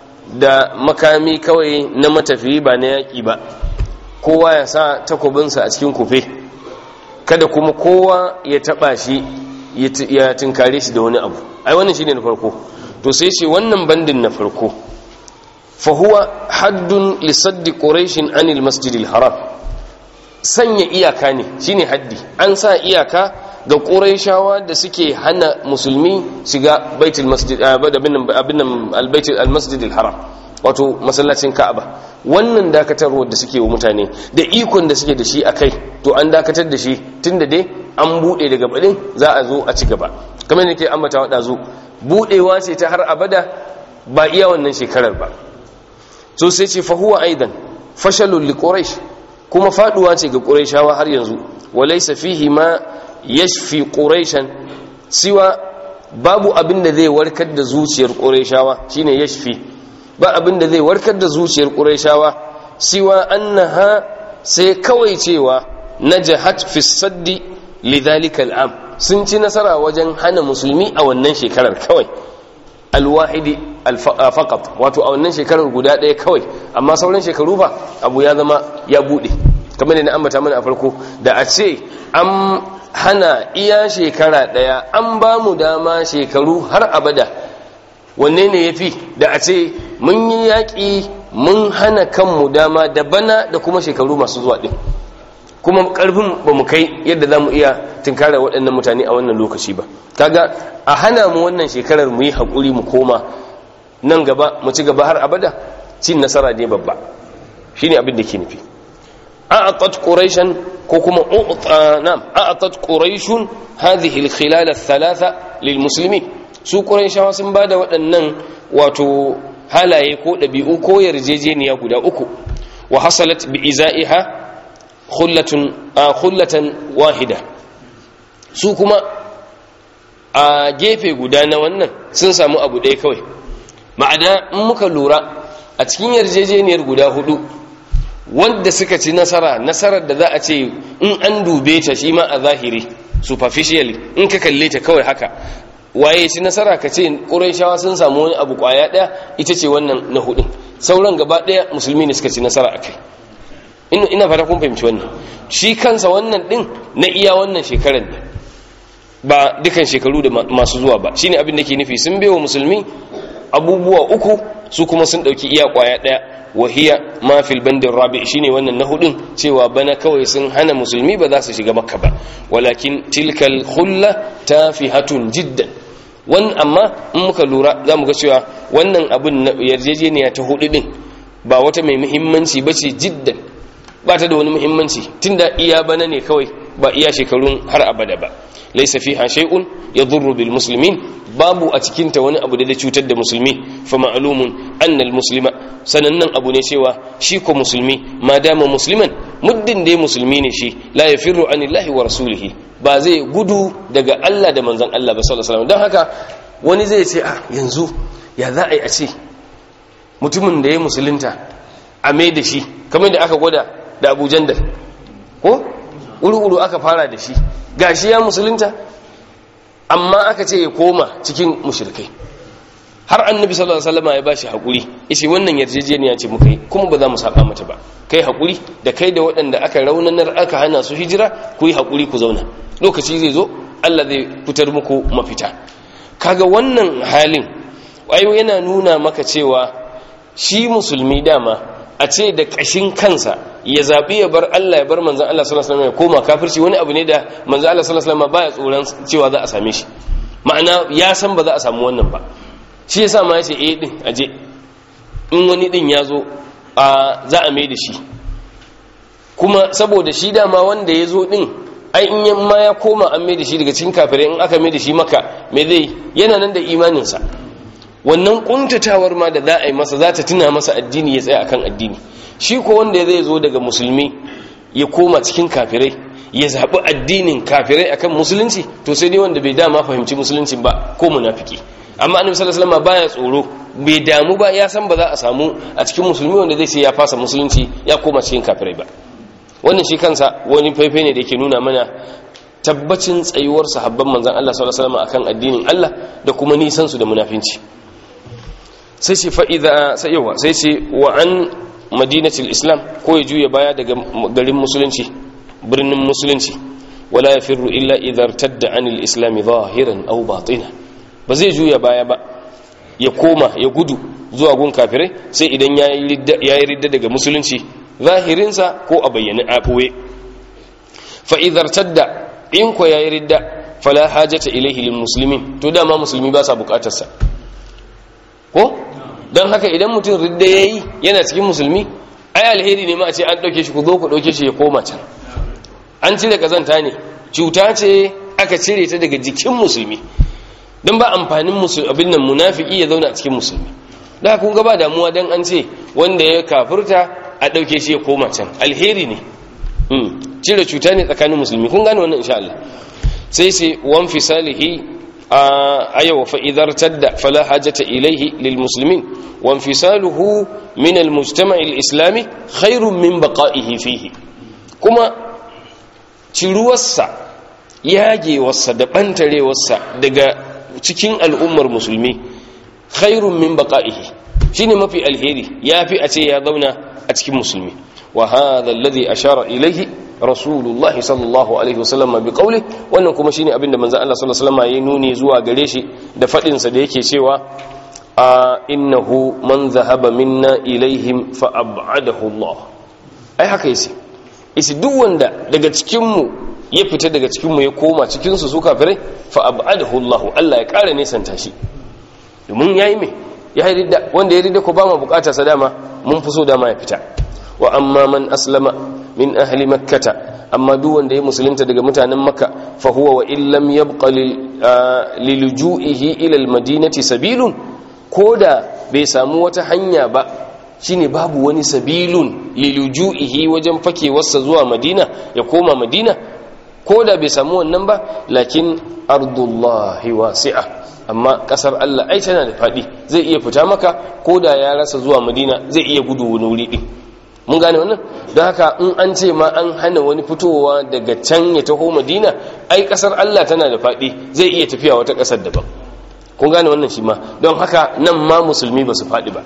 da makami kawai na matafiyi ba na yaƙi ba, kowa ya sa takobinsa a cikin kufe, kada kuma kowa ya taɓa shi ya tinkare shi da wani abu. Ai wannan shine na farko. To sai ce wannan bandin na farko fa huwa haddun li saddi quraish anil masjidil haram, sanya iyaka ne, shine haddi. An sa iyaka ga quraishawa da suke hana musulmi shiga baitul masjid abin abin albaitul almasjidil haram, wato masallacin ka'aba. Wannan dakatarwar da suke wa mutane da ikon da suke da shi akai, to an dakatar da shi tunda dai an bude daga badin za a zo a ci gaba. Kamar yake ambata wada zo budewa ce ta har abada, ba iya wannan shekarar ba. So sai ce fa huwa aidan fashalul li quraish, kuma faduwa ce ga quraishawa har yanzu. Walaysa fihi ma yashfi quraishan siwa, babu abin da zai warkar da zuciyar quraishawa, shine yashfi, ba abin da zai warkar da zuciyar quraishawa siwa annaha, sai kawai cewa najahat fi saddi lidhalika al'am, sun ci nasara wajen hana musulmi a wannan shekarar kawai, alwahidi faqat, wato a wannan shekarar guda ɗaya kawai. Amma sauran shekaru ba abu ya zama ya bude, kamar da na ambata mana a farko, da a ce an hana iya shekara ɗaya an ba mu dama shekaru har abada, wanne ne yafi da a ce mun yi yaƙi mun hana kanmu dama da bana da kuma shekaru masu zuwa ɗin, kuma karfin ba mu kai yadda za mu iya tunkara waɗannan mutane a wannan lokaci ba. Kaga a hana mu wannan shekarar mu yi haƙuri mu koma nan gaba mu ci gaba har abada, cin nasara ne babba, shine abin da ke nufi. a'atat quraishan ko kuma na'am a'atat quraishun hadhihi al-khilal ath-thalatha lil muslimin, su quraishawa sun bada waɗannan wato halaye ko ɗabi'u ko yarjejeniya guda uku. Wa hasalat bi izaiha khullatun khullatan wahida, su kuma a gefe guda na wannan sun samu abu ɗaya kawai. Ma'ana in muka lura a cikin yarjejeniyar guda hudu, wanda suka ci nasara, nasarar da za a ce in an dube ta shi ma a zahiri superficially in ka kalle ta kawai haka, waye ci nasara ka ce quraishawa sun samu wani abu kwaya ɗaya, ita ce wannan na hudun. Sauran gaba ɗaya musulmi ne suka ci nasara akai. Ina fata kun fahimci wannan. Shi kansa wannan din na iya wannan shekarar ne, ba dukan shekaru da masu zuwa ba. Shine abin da ke nufi, sun bewa musulmi abubuwa uku, su kuma sun dauki iya kwaya daya. Wahiya ma fil bandin rabi, shine wannan na hudun, cewa bana kawai sun hana musulmi ba za su shiga makka ba. Walakin tilkal khulla tafihatun jiddan, wannan amma in muka lura zamu ga cewa wannan abin yarjejeniya ta hudu din ba wata mai muhimmanci bace jiddan, ba ta da wani muhimmanci, tunda iya bana ne kawai, ba iya shekarun har abada ba. Laysa fiha shay'un yadurru bil muslimin, babu a cikin ta wani abu da zai cutar da musulmi. Fa ma'lumun anna al muslima, sanannan abu ne cewa shi ko musulmi ma dama musliman, muddin dai musulmi ne shi, la yafirru anillahi wa rasulihi, ba zai gudu daga Allah da manzon Allah ba sallallahu alaihi wasallam. Don haka wani zai ce a yanzu ya za a yi a ce mutumin da ya musulunta a mai da shi kamar da aka gwada da Abu Jandal ko uru-uru aka fara da shi gashi ya musulunta amma aka ce ya koma cikin mushrikai har annabi sallallahu alaihi wasallam ya bashi hakuri yace wannan yarjejeniya ce muka yi kuma ba za mu saba mata ba kai hakuri da kai da waɗanda aka raunanar aka hana su hijira ku yi hakuri ku zauna lokaci zai zo Allah zai fitar muku mafita kaga wannan halin ayo yana nuna maka cewa shi musulmi dama a ce da kashin kansa ya zabi ya bar Allah ya bar manzon Allah sallallahu alaihi wasallam ya koma kafirci wani abu ne da manzon Allah sallallahu alaihi wasallam baya tsoron cewa za a same shi ma'ana ya san ba za a samu wannan ba shi yasa ma yace eh din aje in wani din yazo a za a mai da shi kuma saboda shi dama wanda yazo din ai in yamma ya koma an mai da shi daga cikin kafirai in aka mai da shi maka me zai yana nan da imanin sa wannan kuntatawar ma da za a yi masa za ta tuna masa addini ya tsaya akan addini shi ko wanda zai zo daga musulmi ya koma cikin kafirai ya zabi addinin kafirai akan musulunci to sai dai wanda bai dama fahimci musulunci ba ko munafiki amma annabi sallallahu alaihi wasallam baya tsoro bai damu ba ya san ba za a samu a cikin musulmi wanda zai ce ya fasa musulunci ya koma cikin kafirai ba wannan shi kansa wani faifai ne da yake nuna mana tabbacin tsayuwar sahabban manzon Allah sallallahu alaihi wasallam akan addinin Allah da kuma nisan su da munafinci sai ce fa idza sai yawa sai ce wa an madinatul islam ko ya juya baya daga garin musulunci birnin musulunci wala yafirru illa idza irtadda anil islam zahiran aw batinan ba zai juya baya ba ya koma ya gudu zuwa gun kafirai sai idan ya yi ridda daga musulunci zahirinsa ko a bayyane a ɓoye fa'idar tadda in ko ya yi ridda fala hajjata ilaihi lil musulmin to dama musulmi ba sa bukatarsa ko don haka idan mutum ridda ya yi yana cikin musulmi ai alheri ne ma a ce an ɗauke shi ku zo ku ɗauke shi ya koma can an cire kazanta ne cuta ce aka cire ta daga jikin musulmi don ba amfanin abin nan munafiki ya zauna a cikin musulmi da kun ga ba damuwa don an ce wanda ya kafirta a ɗauke shi ya koma can alheri ne cire cuta ne tsakanin musulmi kun gane wannan insha Allah sai sai wan fisalihi a yawa fa idar tadda fala hajata ilaihi lil muslimin wan fisaluhu min al mujtama' al islami khairun min baqa'ihi fihi kuma ciruwarsa yagewarsa da bantarewarsa daga cikin al'ummar musulmi khairun min baqa'ihi shine mafi alheri yafi a ce ya zauna a cikin musulmi wa hadha alladhi ashara ilayhi rasulullahi sallallahu alaihi wasallam bi qawli wannan kuma shine abinda manzon Allah sallallahu alaihi wasallam ya nuni zuwa gare shi da fadin sa da yake cewa a innahu man dhahaba minna ilaihim fa ab'adahu Allah ai haka yace isi duk wanda daga cikin mu ya fita daga cikin mu ya koma cikin su su kafirai fa ab'adahu Allah Allah ya kare nesanta shi domin yayi me ya ridda wanda ya ridda ko ba mu bukata sa dama mun fi so dama ya fita wa amma man aslama min ahli makkata amma duk wanda ya musulunta daga mutanen makka fa huwa wa illam yabqa lilujuihi ila almadinati sabilun koda bai samu wata hanya ba shine babu wani sabilun lilujuihi wajen fakewarsa zuwa madina ya koma madina koda bai samu wannan ba lakin ardullahi wasi'a amma kasar Allah ai tana da fadi zai iya fita maka koda ya rasa zuwa madina zai iya gudu wani wuri din mun gane wannan don haka in an ce ma an hana wani fitowa daga can ya taho madina ai kasar Allah tana da faɗi zai iya tafiya wata kasar daban kun gane wannan shi ma don haka nan ma musulmi ba su faɗi ba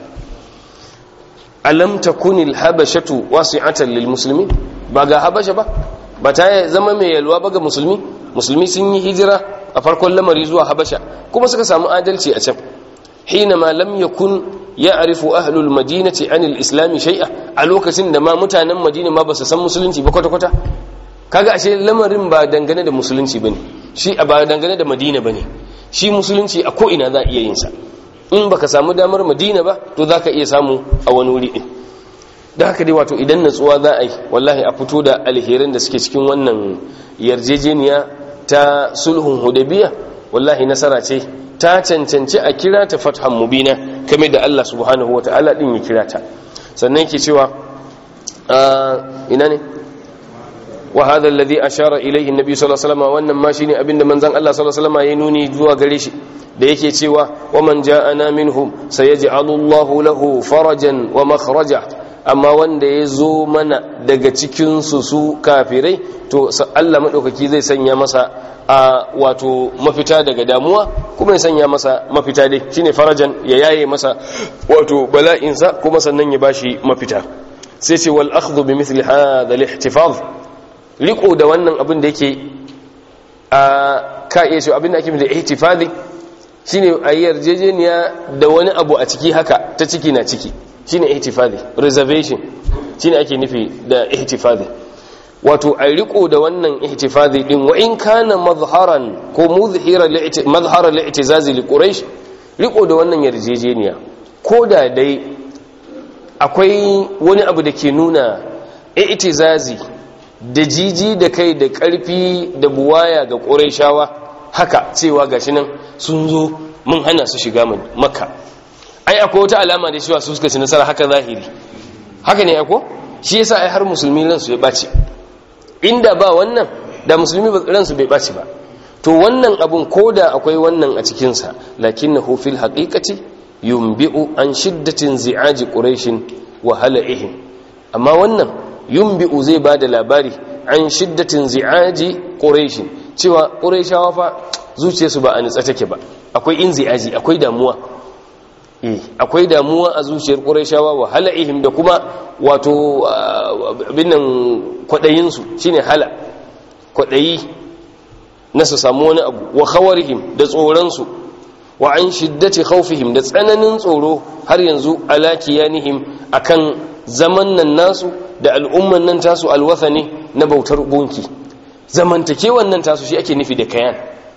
alam takunil habashatu wasi'atan lil muslimin ba ga habasha ba ba ta zama mai yalwa ba ga musulmi musulmi sun yi hijira a farkon lamari zuwa habasha kuma suka samu adalci a can hina ma lam yakun ya'rifu ahlul madinati anil islam shay'a a lokacin da ma mutanen madina ma ba su san musulunci ba kwata kwata kaga ashe lamarin ba dangane da musulunci bane shi ba dangane da madina bane shi musulunci a ko ina za iya yin sa in baka samu damar madina ba to zaka iya samu a wani wuri din da haka dai wato idan natsuwa za a yi wallahi a fito da alherin da suke cikin wannan yarjejeniya ta sulhun hudaybiya wallahi nasara ce ta cancanci a kira ta fathan mubina kamar da Allah subhanahu wata'ala din ya kira ta sannan yake cewa ina ne wa hadha alladhi ashara ilayhi an-nabi sallallahu alaihi wasallam wannan ma shine abinda manzon Allah sallallahu alaihi wasallam ya nuni zuwa gare shi da yake cewa wa man ja'ana minhum sayaj'alu Allahu lahu farajan wa makhraja amma wanda ya zo mana daga cikinsu su kafirai to Allah maɗaukaki zai sanya masa a wato mafita daga damuwa kuma ya sanya masa mafita dai shine farajan ya yaye masa wato bala'insa kuma sannan ya bashi mafita sai ce wal akhdhu bi mithli hadha al ihtifaz riko da wannan abin da yake a ka iya cewa abin da ake da ihtifazi shine a yarjejeniya da wani abu a ciki haka ta ciki na ciki shine ihtifazi reservation shine ake nufi da ihtifazi wato a riko da wannan ihtifazi din wa in kana mazharan ko muzhira mazhara li'tizaz li quraish riko da wannan yarjejeniya ko da dai akwai wani abu da ke nuna i'tizazi da jiji da kai da karfi da buwaya ga quraishawa haka cewa gashi nan sun zo mun hana su shiga makka ai akwai wata alama da cewa su suka ci nasara haka zahiri haka ne ako shi yasa ai har musulmi ransu ya baci inda ba wannan da musulmi ransu bai baci ba to wannan abun koda akwai wannan a cikin sa lakinnahu fil haqiqati yumbi'u an shiddatin zi'aji quraishin wa hala'ihim amma wannan yumbi'u zai bada labari an shiddatin zi'aji quraishin cewa quraishawa fa zuciyarsu ba a nitsa take ba akwai inzi'aji akwai damuwa eh akwai damuwa a zuciyar quraishawa wa hala'ihim da kuma wato binnan kwadayin su shine hala kwadayi na su samu wani abu wa khawarihim da tsoron su wa an shiddati khawfihim da tsananin tsoro har yanzu alakiyanihim akan zaman nan nasu da al'umman nan tasu alwathani na bautar gunki zamantakewan nan tasu shi ake nufi da kayan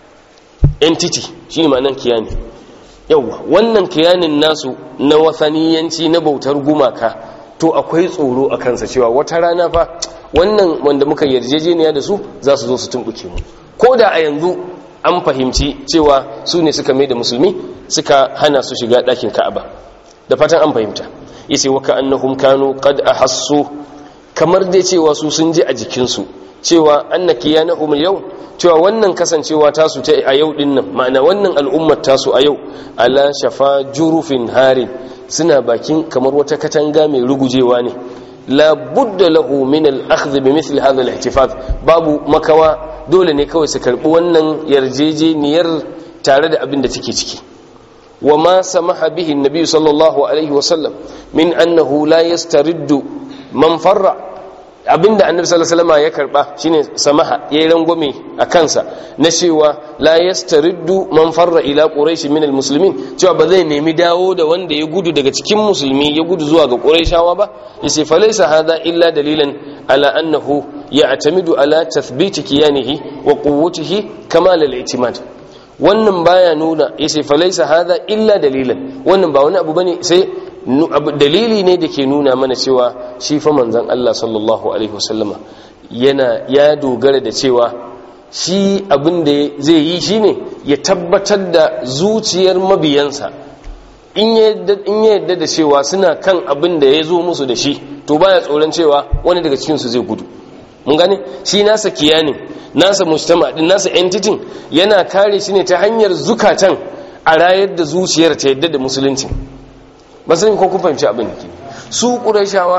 entity shine ma'anar kiyani yawa wannan kiyanin nasu na wathaniyanci na bautar gumaka to akwai tsoro a kansa cewa wata rana fa wannan wanda muka yarjejeniya da su za su zo su tumbuke mu ko da a yanzu an fahimci cewa su ne suka mai da musulmi suka hana su shiga ɗakin ka'aba da fatan an fahimta yace wa ka'annahum kanu qad ahassu kamar dai cewa su sun ji a jikinsu cewa annaki yanahum al-yawm cewa wannan kasancewa tasu ta a yau din nan ma'ana wannan al'ummar tasu a yau ala shafa jurufin harin suna bakin kamar wata katanga mai rugujewa ne la budda lahu min al-akhdh bi mithli hadha al-ihtifaz babu makawa dole ne kawai su karbi wannan yarjejeniyar tare da abin da take ciki wa ma samaha bihi an-nabi sallallahu alaihi wa sallam min annahu la yastariddu man farra abinda annabi sallallahu alaihi wasallam ya karba shine samaha yayin rangwame a kansa na cewa la yastariddu man farra ila quraish min almuslimin cewa ba zai nemi dawo da wanda ya gudu daga cikin musulmi ya gudu zuwa ga quraishawa ba yace fa laysa hadha illa dalilan ala annahu ya'tamidu ala tathbit kiyanihi wa quwwatihi kamal al-i'timad wannan baya nuna yace fa laysa hadha illa dalilan wannan ba wani abu bane sai dalili ne da ke nuna mana cewa shi fa manzon Allah sallallahu alaihi wasallama yana ya dogara da cewa shi abin da zai yi shine ya tabbatar da zuciyar mabiyansa in ya yadda da cewa suna kan abin da ya zo musu da shi to baya tsoron cewa wani daga cikinsu zai gudu mun gane shi nasa kiyanin nasa mujtama din nasa entity yana kare shi ne ta hanyar zukatan a rayar da zuciyar ta yadda da musulunci ba sai ko kun fahimci abin da ke su qurayshawa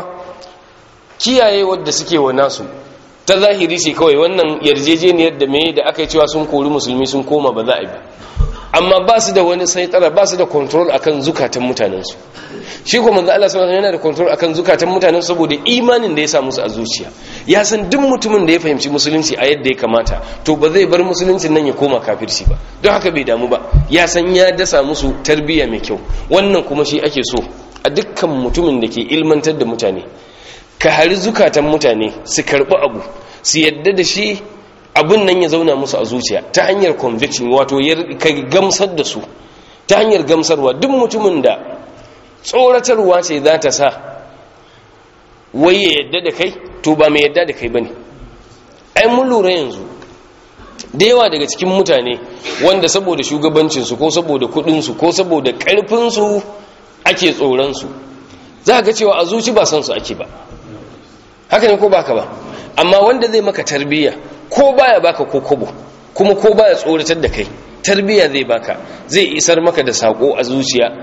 kiyaye wanda suke wa nasu ta zahiri sai kawai wannan yarjejeniyar da me da aka yi cewa sun kori musulmi sun koma ba za a yi ba amma ba su da wani saitara ba su da control akan zukatan mutanensu shi kuma manzo Allah subhanahu yana da control akan zukatan mutanen saboda imanin da ya samu su a zuciya ya san duk mutumin da ya fahimci musulunci a yadda ya kamata to ba zai bar musuluncin nan ya koma kafirci ba don haka bai damu ba ya san ya dasa musu tarbiyya mai kyau wannan kuma shi ake so a dukkan mutumin da ke ilmantar da mutane ka hari zukatan mutane su karbi abu su yadda da shi abin nan ya zauna musu a zuciya ta hanyar conviction wato ka gamsar da su ta hanyar gamsarwa duk mutumin da tsoratarwa ce za ta sa wai ya yadda da kai to ba mai yadda da kai ba ne ai mun lura yanzu da yawa daga cikin mutane wanda saboda shugabancinsu ko saboda kudinsu ko saboda karfinsu ake tsoronsu za ga cewa a zuci ba san su ake ba haka ne ko baka ba amma wanda zai maka tarbiyya ko baya baka ko kobo kuma ko baya tsoratar da kai tarbiyya zai baka zai isar maka da sako a zuciya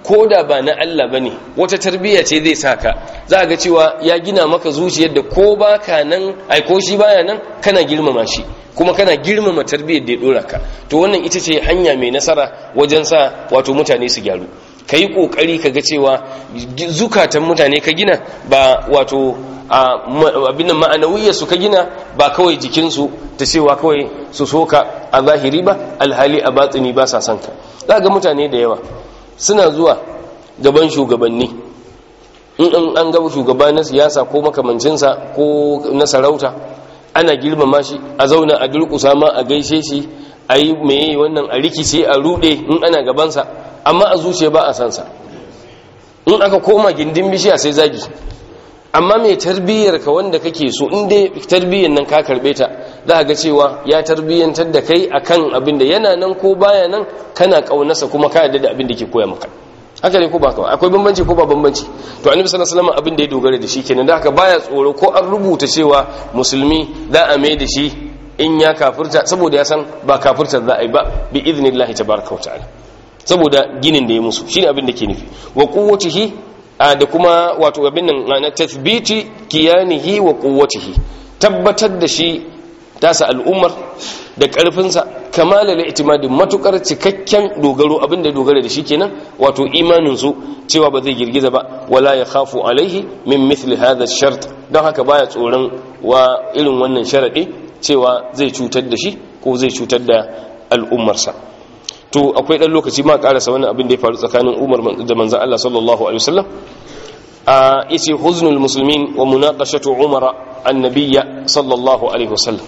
ko da ba na Allah bane wata tarbiyya ce zai saka za ga cewa ya gina maka zuciyar da ko baka nan ai ko shi baya nan kana girmama shi kuma kana girmama tarbiyyar da ya dora ka. To wannan ita ce hanya mai nasara wajen sa wato mutane su gyaru. Kai kokari kaga cewa zukatan mutane ka gina ba wato abin ma'anawiyar su ka gina ba kawai jikinsu ta cewa kawai su soka a zahiri ba alhali a batsini ba sa son ka. Za ga mutane da yawa suna zuwa gaban shugabanni in an gaba shugaba na siyasa ko makamancinsa ko na sarauta ana girmama shi a zauna a durkusa ma a gaishe shi a yi mai wannan a rikice a rude in ana gabansa amma a zuciya ba a sansa. In aka koma gindin bishiya sai zagi. Amma mai tarbiyyar ka wanda kake so in dai tarbiyyar nan ka karbe ta za ga cewa ya tarbiyyantar da kai akan abin da yana nan ko baya nan kana kaunarsa kuma ka yarda da abin da ke koya maka. Haka ne ko ba kawai akwai bambanci ko ba bambanci? To annabi sallallahu alaihi wasallam abin da ya dogara da shi kenan da haka baya tsoro ko an rubuta cewa musulmi za a mai da shi in ya kafirta saboda ya san ba kafirta za a yi ba bi idnillahi tabaraka wa ta'ala saboda ginin da ya musu shine abin da ke nufi wa quwwatihi da kuma wato abin nan na tathbiti kiyanihi wa quwwatihi tabbatar da shi tasa al'ummar da karfinsa kamala al-i'timadi matukar cikakken dogaro abin da dogara da shi kenan wato imanin su cewa ba zai girgiza ba wala yakhafu alaihi min mithli hadha ash-shart don haka baya tsoron wa irin wannan sharadi cewa zai cutar da shi ko zai cutar da al'ummarsa. To akwai dan lokaci ma karasa wannan abin da ya faru tsakanin Umar da manzon Allah sallallahu alaihi wasallam a yace huznul muslimin wa munaqashatu Umar annabiyya sallallahu alaihi wasallam.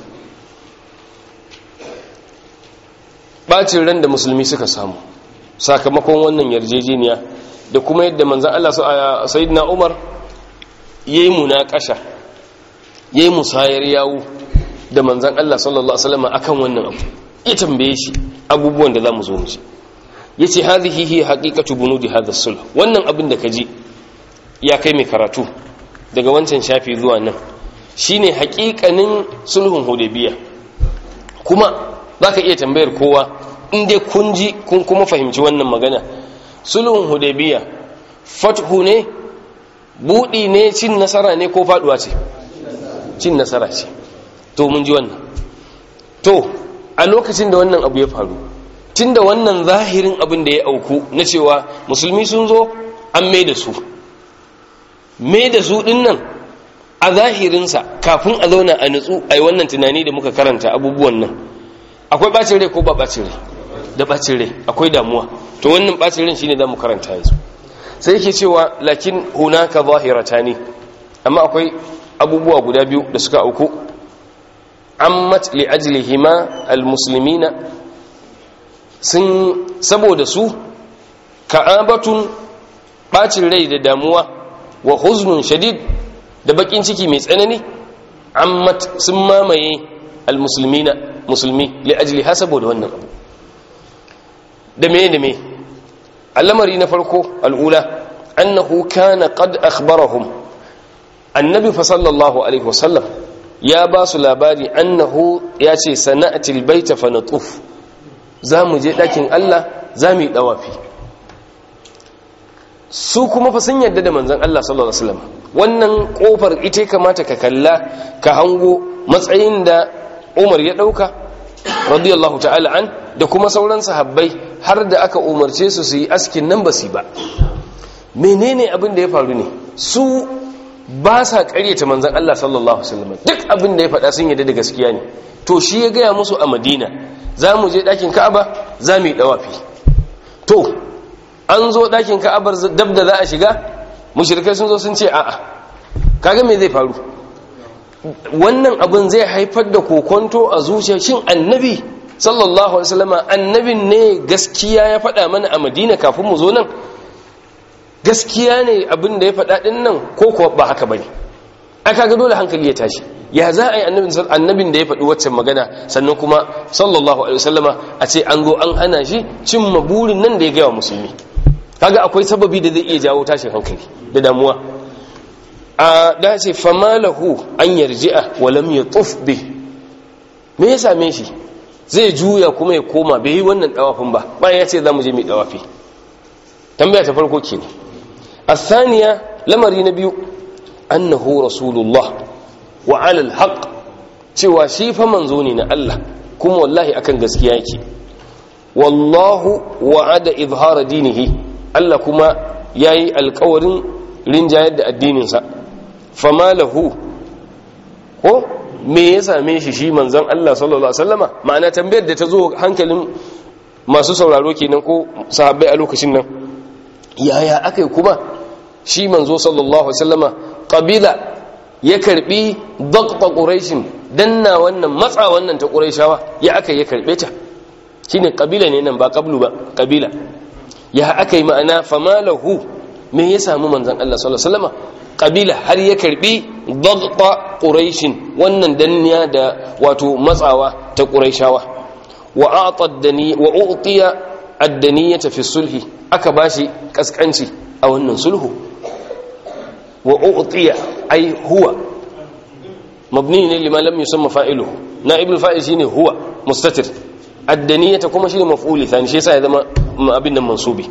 Bacin ran da musulmi suka samu sakamakon wannan yarjejeniya da kuma yadda manzon Allah sayyidina Umar yayi munaqasha yayi musayar yawo da manzon Allah sallallahu alaihi wasallam akan wannan abu. Ya tambaye shi abubuwan da za mu zo mu ji ya ce hadhihi hi haqiqatu bunudi hadha sulh wannan abin da ka ji ya kai mai karatu daga wancan shafi zuwa nan shine haƙiƙanin sulhun hudaybiya. Kuma zaka iya tambayar kowa in dai kun ji kun kuma fahimci wannan magana sulhun hudaybiya fathu ne budi ne cin nasara ne ko faduwa ce? Cin nasara ce. To mun ji wannan. To a lokacin da wannan abu ya faru tunda wannan zahirin abin da ya auku na cewa musulmi sun zo an mai da su mai da su dinnan a zahirinsa kafin a zauna a nutsu a yi wannan tunani da muka karanta abubuwan nan akwai bacin rai ko ba bacin rai? Da bacin rai akwai damuwa. To wannan bacin rai shine za mu karanta yanzu. Sai yake cewa lakin hunaka zahiratani amma akwai abubuwa guda biyu da suka auku ammat li ajlihima almuslimina sun saboda su ka'abatun bacin rai da damuwa wa huznun shadid da bakin ciki mai tsanani ammat sun mamaye almuslimina musulmi li ajliha saboda wannan abu. Da me da me al'amari na farko al'ula annahu kana qad akhbarahum annabi fa sallallahu alaihi wasallam ya ba su labari annahu ya ce sana'atil baita fa natuf za mu je ɗakin Allah za mu yi ɗawafi. Su kuma fa sun yadda da manzon Allah sallallahu alaihi wasallam wannan kofar ita kamata ka kalla ka hango matsayin da Umar ya ɗauka radiyallahu ta'ala an da kuma sauran sahabbai har da aka umarce su su yi askin nan ba su ba. Menene abin da ya faru ne? Su ba sa ƙaryata manzan Allah sallallahu Alaihi wasallam duk abin da ya faɗa sun yadda da gaskiya ne. To shi ya gaya musu a Madina za mu je ɗakin Ka'aba za mu yi ɗawafi. To an zo ɗakin Ka'abar dab da za a shiga mushrikai sun zo sun ce a'a kaga me zai faru wannan abin zai haifar da kokonto a zuciya shin annabi sallallahu Alaihi wasallam annabin ne gaskiya ya faɗa mana a Madina kafin mu zo nan gaskiya ne abin da ya faɗa ɗin nan ko kuwa ba haka bane? Aka ga dole hankali ya tashi. Ya za a yi annabin da ya faɗi waccan magana sannan kuma sallallahu alaihi wasallama a ce an zo an hana shi cimma burin nan da ya gaya wa musulmi? Kaga akwai sababi da zai iya jawo tashin hankali da damuwa. A da ce famalahu an yarji'a wa lam yatuf bi. Me ya same shi? Zai juya kuma ya koma bai yi wannan dawafin ba. Bayan ya ce za mu je mu dawafi. tambaya ta farko kenan. الثانية lamari na biyu annahu rasulullah wa ala alhaq, cewa shi fa manzo ne na Allah kuma wallahi akan gaskiya yake. wallahu wa'ada izhara dinihi, Allah kuma yayi alƙawarin rinjayar da addinin sa. fama lahu, ko me ya same shi shi manzon Allah sallallahu alaihi wasallama? ma'ana tambayar da ta zo hankalin masu sauraro kenan ko sahabbai a lokacin nan, yaya akai kuma shi manzo sallallahu alaihi wasallama qabila ya karbi daqta quraishin, danna wannan matsa wannan ta quraishawa, ya aka ya karbe ta? shine qabila ne nan ba qablu ba, qabila. ya aka yi ma'ana famalahu, me ya samu manzon Allah sallallahu alaihi wasallama qabila har ya karbi daqta quraishin, wannan danniya da wato matsawa ta quraishawa. wa a'ta ad-dani wa u'tiya ad-daniyata fi sulhi, aka bashi kaskanci a wannan sulhu. wa u'tiya ay huwa mabni ne lima lam yusamma fa'iluhu, na'ibul fa'il shine huwa mustatir, ad-daniyata kuma shine maf'uli thani, shi yasa ya zama abin nan mansubi.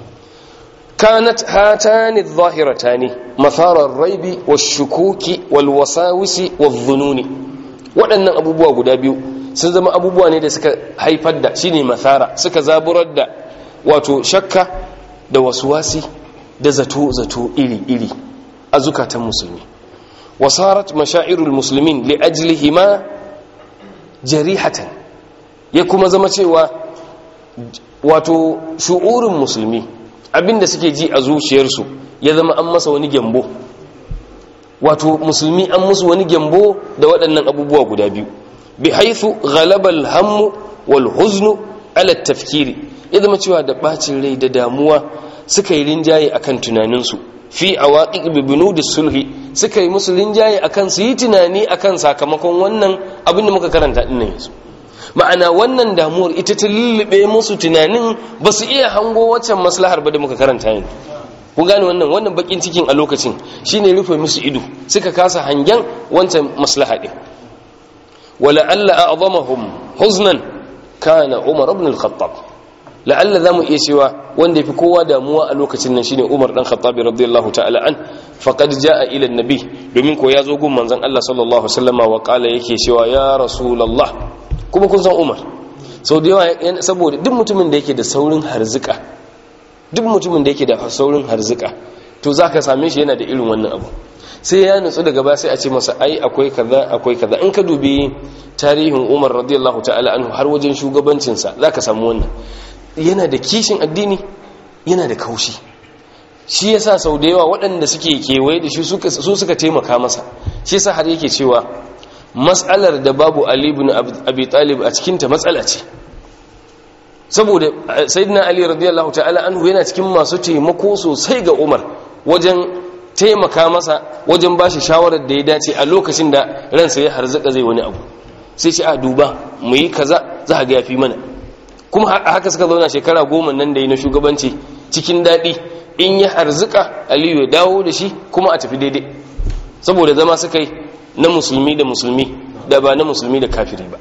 kanat hatani adh-dhahiratani mathara ar-raybi wash-shukuki wal-wasawisi wadh-dhununi, waɗannan abubuwa guda biyu sun zama abubuwa ne da suka haifar da, shine mathara, suka zaburar da wato shakka da waswasi da zato zato iri iri a zukatan musulmi. wasarat mashairul muslimin li ajlihima jarihatan, ya kuma zama cewa wato shu'urin musulmi, abinda suke ji a zuciyarsu ya zama an masa wani gyambo, wato musulmi an musu wani gyambo da waɗannan abubuwa guda biyu. bi haythu ghalaba al-hammu wal huznu ala at-tafkiri, ya zama cewa da bacin rai da damuwa suka yi rinjaye akan tunaninsu. fi awaqiq bi bunudi sulhi, suka yi musu rinjaye akan su yi tunani akan sakamakon wannan abin da muka karanta din nan yanzu. ma'ana wannan damuwar ita ta lullube musu tunanin, ba su iya hango waccan maslahar ba da muka karanta yanzu. ku gane wannan wannan bakin cikin a lokacin shine rufe musu ido, suka kasa hangen wancan maslaha din. wala alla a'zamahum huznan kana umar ibn al-khattab, la'alla zamu iya cewa wanda yafi kowa damuwa a lokacin nan shine Umar dan Khattab radiyallahu ta'ala an. faqad jaa ila an-nabi, domin ko ya zo gun manzon Allah sallallahu alaihi wasallama wa qala yake cewa ya rasulullah. kuma kun san Umar sau da yawa, saboda duk mutumin da yake da saurin harzika, duk mutumin da yake da saurin harzika to zaka same shi yana da irin wannan abu. sai ya nutsu daga ba sai a ce masa ai akwai kaza akwai kaza. in ka dubi tarihin Umar radiyallahu ta'ala anhu har wajen shugabancinsa zaka samu wannan, yana da kishin addini, yana da kaushi. shi yasa sau da yawa waɗanda suke kewaye da shi su suka taimaka masa. shi yasa har yake cewa mas'alar da babu Ali ibn Abi Talib a cikinta matsala ce, saboda sayyidina Ali radiyallahu ta'ala anhu yana cikin masu taimako sosai ga Umar wajen taimaka masa, wajen bashi shawarar da ya dace a lokacin da ransa ya harzuka zai wani abu. sai ce a duba mu yi kaza, za ga yafi mana. kuma haka suka zauna shekara goma nan da yi na shugabanci cikin daɗi. in ya harzuka Aliyu ya dawo da shi kuma a tafi daidai, saboda zama suka yi na musulmi da musulmi da ba na musulmi da kafiri ba.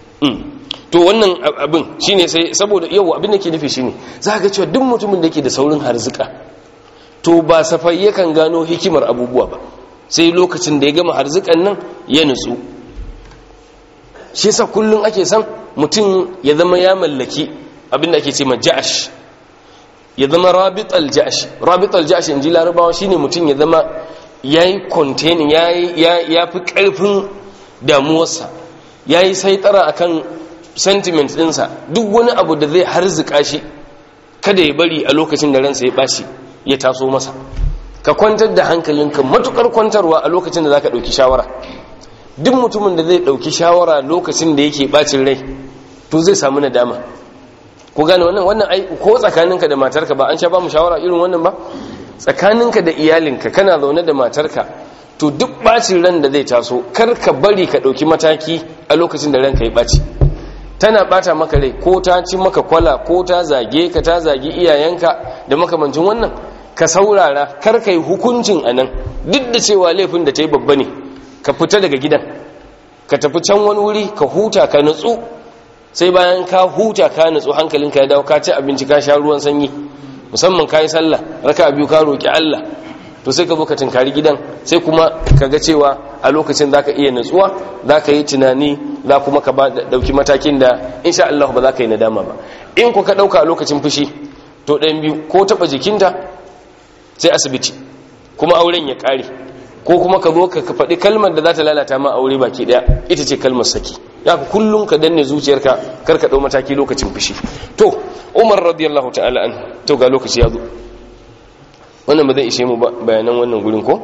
to wannan abin shine sai, saboda yau abin da ke nufi shine za ga cewa duk mutumin da ke da saurin harzuka to ba safai yakan gano hikimar abubuwa ba, sai lokacin da ya gama harzukan nan ya nutsu. shi yasa kullum ake san mutum ya zama ya mallaki abin da ake ce ma ja'ash, ya zama rabit al-ja'ash. rabit al-ja'ash in ji larabawa shine mutum ya zama yayi containing, yayi ya fi karfin damuwarsa, yayi saitara akan sentiment ɗinsa. duk wani abu da zai harzuka shi kada ya bari a lokacin da ransa ya bashi ya taso masa. ka kwantar da hankalinka matukar kwantarwa a lokacin da zaka dauki shawara. duk mutumin da zai dauki shawara lokacin da yake bacin rai to zai samu nadama. ku gane wannan wannan ai ko tsakaninka da matarka ba an sha ba mu shawara irin wannan ba? tsakaninka da iyalinka kana zaune da matarka, to duk bacin ran da zai taso kar ka bari ka dauki mataki a lokacin da ranka ya baci. tana bata maka rai, ko ta ci maka kwala, ko ta zage ka, ta zagi iyayenka da makamancin wannan, ka saurara, kar ka yi hukuncin anan. duk da cewa laifin da ta yi babba ne, ka fita daga gidan, ka tafi can wani wuri ka huta, ka nutsu. sai bayan ka huta ka nutsu hankalinka ya dawo, ka ci abinci, ka sha ruwan sanyi, musamman kai sallah raka'a biyu ka roki Allah to sai ka zo ka tinkari gidan sai kuma kaga cewa a lokacin zaka iya nutsuwa zaka yi tunani za kuma ka dauki matakin da insha Allah ba za ka yi nadama ba. In ku ka dauka a lokacin fushi to ɗayan biyu, ko taba jikinta sai asibiti kuma auren ya kare, ko kuma ka zo ka faɗi kalmar da za ta lalata ma aure baki daya, ita ce kalmar saki. ya ku kullum ka danne zuciyarka kar ka dau mataki lokacin fushi. To Umar radiyallahu ta'ala an to ga lokaci ya zo, wannan ba zai ishe mu bayanan wannan gurin ko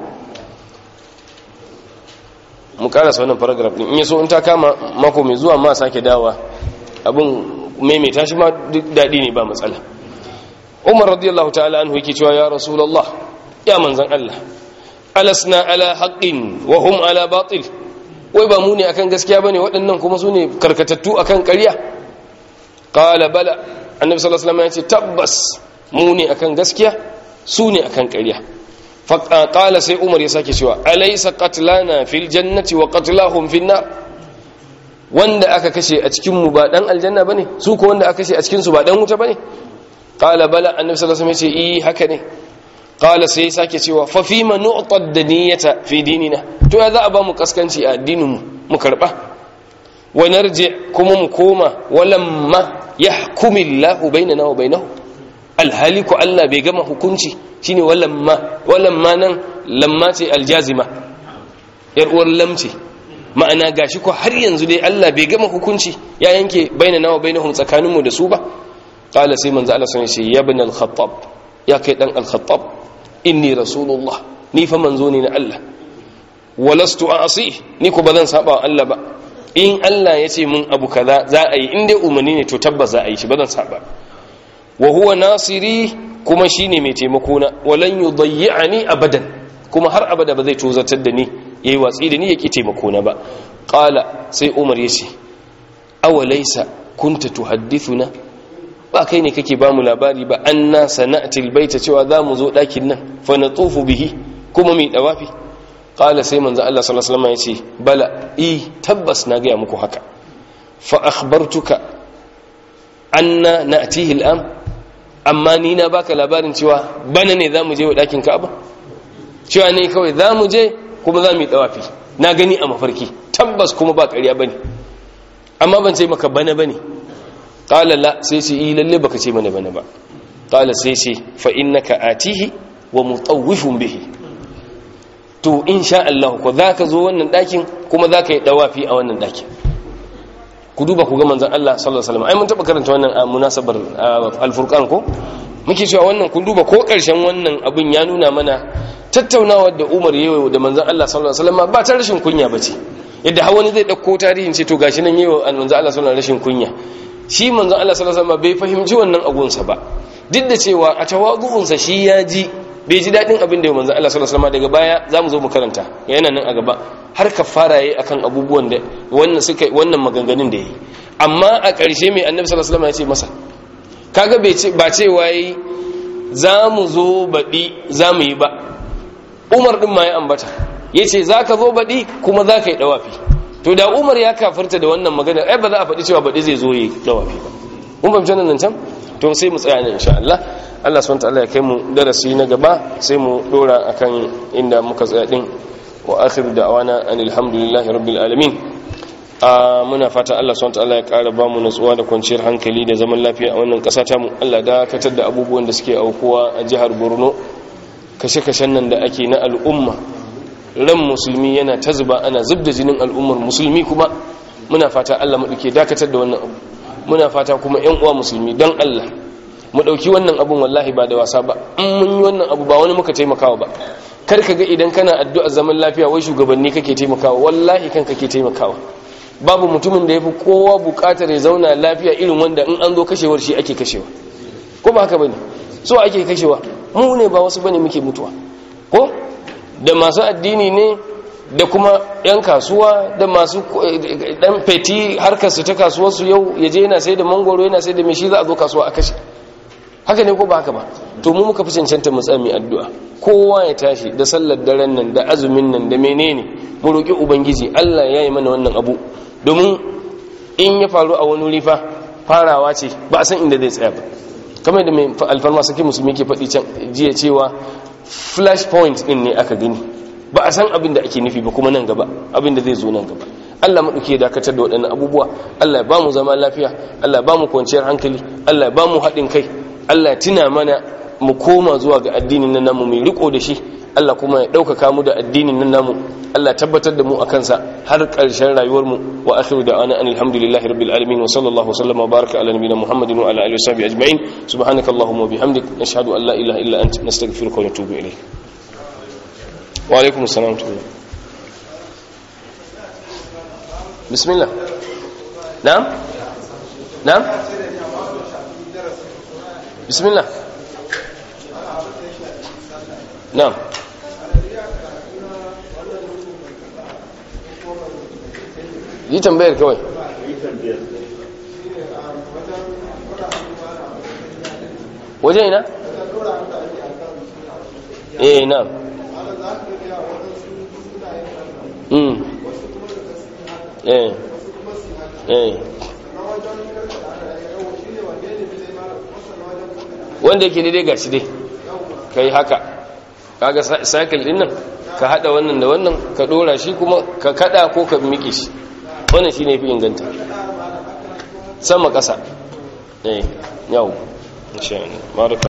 mu karasa wannan paragraph din, in yaso in ta kama mako mai zuwa ma sake dawa abun maimaita shi ma duk dadi ne ba matsala. Umar radiyallahu ta'ala anhu yake cewa ya rasulullah, ya manzon Allah, alasna ala haqqin wa hum ala batil, wai ba mu ne akan gaskiya bane waɗannan kuma su ne karkatattu akan ƙarya? Qala bala, annabi sallallahu alaihi wasallam ya ce tabbas mu ne akan gaskiya, su ne akan ƙarya. Faƙala sai Umar ya sake cewa alaysa qatlana fil jannati wa qatlahum fin nar, wanda aka kashe a cikin mu ba dan aljanna bane, su ko wanda aka kashe a cikin su ba dan wuta bane? Qala bala, annabi sallallahu alaihi wasallam ya ce eh haka ne. Qala sai sake cewa fa fima nu'ta ad-daniyata fi dinina, to ya za a ba mu kaskanci a addinin mu mu karba, wa narji kuma mu koma walamma yahkumillahu bainana wa bainahu, alhali ko Allah bai gama hukunci, shine walamma. Walamma nan lamma ce aljazima, yar uwar lamce, ma'ana gashi ko har yanzu dai Allah bai gama hukunci ya yanke bainana wa bainahum tsakaninmu da su ba. Qala sai manzo Allah sun ce ya ibn al-Khattab, ya kai dan al-Khattab, inni rasulullah, ni fa manzo ne na Allah, walastu a'si, ni ko bazan saba wa Allah ba. In Allah ya ce mun abu kaza za a yi, in dai umarni ne to tabbas za a yi shi, bazan saba. Wa huwa nasiri, kuma shine mai taimako na, walan yudayyi'ani abadan, kuma har abada ba zai tozartar da ni yayi watsi da ni yake taimako na ba. Qala sai Umar yace awalaysa kunta tuhaddithuna, ba kai ne kake ba mu labari ba, anna sana'ati albayta, cewa za mu zo dakin nan fa natufu bihi kuma mu dawafi? Qala sai manzo Allah sallallahu alaihi wasallam yace bala, i tabbas na ga muku haka. Fa akhbartuka anna na'tihi al'am, amma ni na baka labarin cewa bana ne zamu je wa dakin Ka'aba, cewa ne kawai zamu je kuma zamu yi dawafi, na gani a mafarki tabbas kuma ba ƙarya bane, amma ban ce maka bana bane. Qala la, sai ce yi lalle baka ce mana bana ba. Qala sai ce fa innaka atihi wa mutawwifun bihi, to insha Allah ko zaka zo wannan dakin kuma zaka yi dawafi a wannan dakin. Ku duba ku ga manzon Allah sallallahu alaihi wasallam, ai mun taba karanta wannan a munasabar al-Furqan ko muke cewa wannan, kun duba ko karshen wannan abun ya nuna mana tattaunawa da Umar yayi da manzon Allah sallallahu alaihi wasallam ba ta rashin kunya bace, yadda har wani zai dauko tarihin ce to gashi nan yayi manzon Allah sallallahu alaihi wasallam rashin kunya. Shi manzon Allah sallallahu alaihi wasallam bai fahimci wannan abunsa ba, duk da cewa a tawazu'unsa shi ya ji bai ji dadin abin da manzon Allah sallallahu alaihi wasallam, daga baya zamu zo mu karanta yana nan a gaba, har kafara yayi akan abubuwan da wannan suka wannan maganganun da yayi. Amma a ƙarshe mai annabi sallallahu alaihi wasallam ya ce masa, kaga bai ce ba ce wai zamu zo baɗi zamu yi ba, Umar din ma ya ambata yace zaka zo baɗi kuma zaka yi dawafi. To da Umar ya kafirta da wannan magana, ai ba za a faɗi cewa baɗi zai zo yi dawafi ba. Mun fahimci nan can? To sai mu tsaya ne insha Allah. Allah subhanahu wa ta'ala ya kai mu darasi na gaba, sai mu dora akan inda muka tsaya din. Wa akhiru da'wana anil hamdulillahi rabbil alamin. A muna fata Allah subhanahu wa ta'ala ya ƙara ba mu nutsuwa da kwanciyar hankali da zaman lafiya a wannan ƙasa ta mu. Allah dakatar da abubuwan da suke aukuwa a jihar Borno, kashe-kashen nan da ake na al'umma, ran musulmi yana ta zuba, ana zubda jinin al'ummar musulmi, kuma muna fata Allah mu dauke dakatar da wannan abu. Muna fata kuma ƴan uwa musulmi dan Allah mu dauki wannan abun wallahi ba da wasa ba. In mun yi wannan abu ba wani muka taimakawa ba. Kar ka ga idan kana addu'a zaman lafiya wai shugabanni kake taimakawa, wallahi kan kake taimakawa. Babu mutumin da yafi kowa bukatar ya zauna lafiya irin wanda in an zo kashewar shi ake kashewa, ko ba haka bane? So ake kashewa, mu ne ba wasu bane muke mutuwa, ko da masu addini ne, da kuma yan kasuwa, da masu dan feti harkarsu ta kasuwarsu, yau yaje yana sai da mangoro yana sai da mai, shi za a zo kasuwa a kashe. Haka ne ko ba haka ba? To mu muka fi cancanta mu tsami addu'a, kowa ya tashi da sallar daren nan da azumin nan da menene, mu roki ubangiji Allah ya yi mana wannan abu, domin in ya faru a wani wuri fa farawa ce, ba a san inda zai tsaya ba. kamar da mai alfarma sake musulmi ke faɗi can jiya cewa flash point din ne aka gani, ba a san abin da ake nufi ba kuma nan gaba abin da zai zo nan gaba. Allah maɗauki ya dakatar da waɗannan abubuwa. Allah ya ba mu zama lafiya, Allah ya ba mu kwanciyar hankali, Allah ya ba mu haɗin kai, Allah ya tuna mana mu koma zuwa ga addinin nan namu mai riko da shi, Allah kuma ya ɗaukaka mu da addinin nan namu, Allah ya tabbatar da mu a kansa har ƙarshen rayuwarmu. Wa akhiru da'ana alhamdulillahi rabbil alamin wa sallallahu wa sallama wa baraka ala nabiyyina Muhammadin wa ala alihi wa sahbihi ajma'in. Subhanakallahumma wa bihamdik nashhadu an la ilaha illa anta nastaghfiruka wa natubu ilayk. Wa alaikumus salam. Bismillah. Na'am? Na'am? Bismillah. Na'am. Yi tambayar kawai. Waje ina? Eh, na'am. Mm. Eh. Eh. Wanda yake daidai gashi dai. Kai haka. Kaga cycle din nan ka hada wannan da wannan ka dora shi kuma ka kada ko ka miƙe shi. Wannan shine fi inganta. Sama kasa. Eh, yawo. Insha Allah.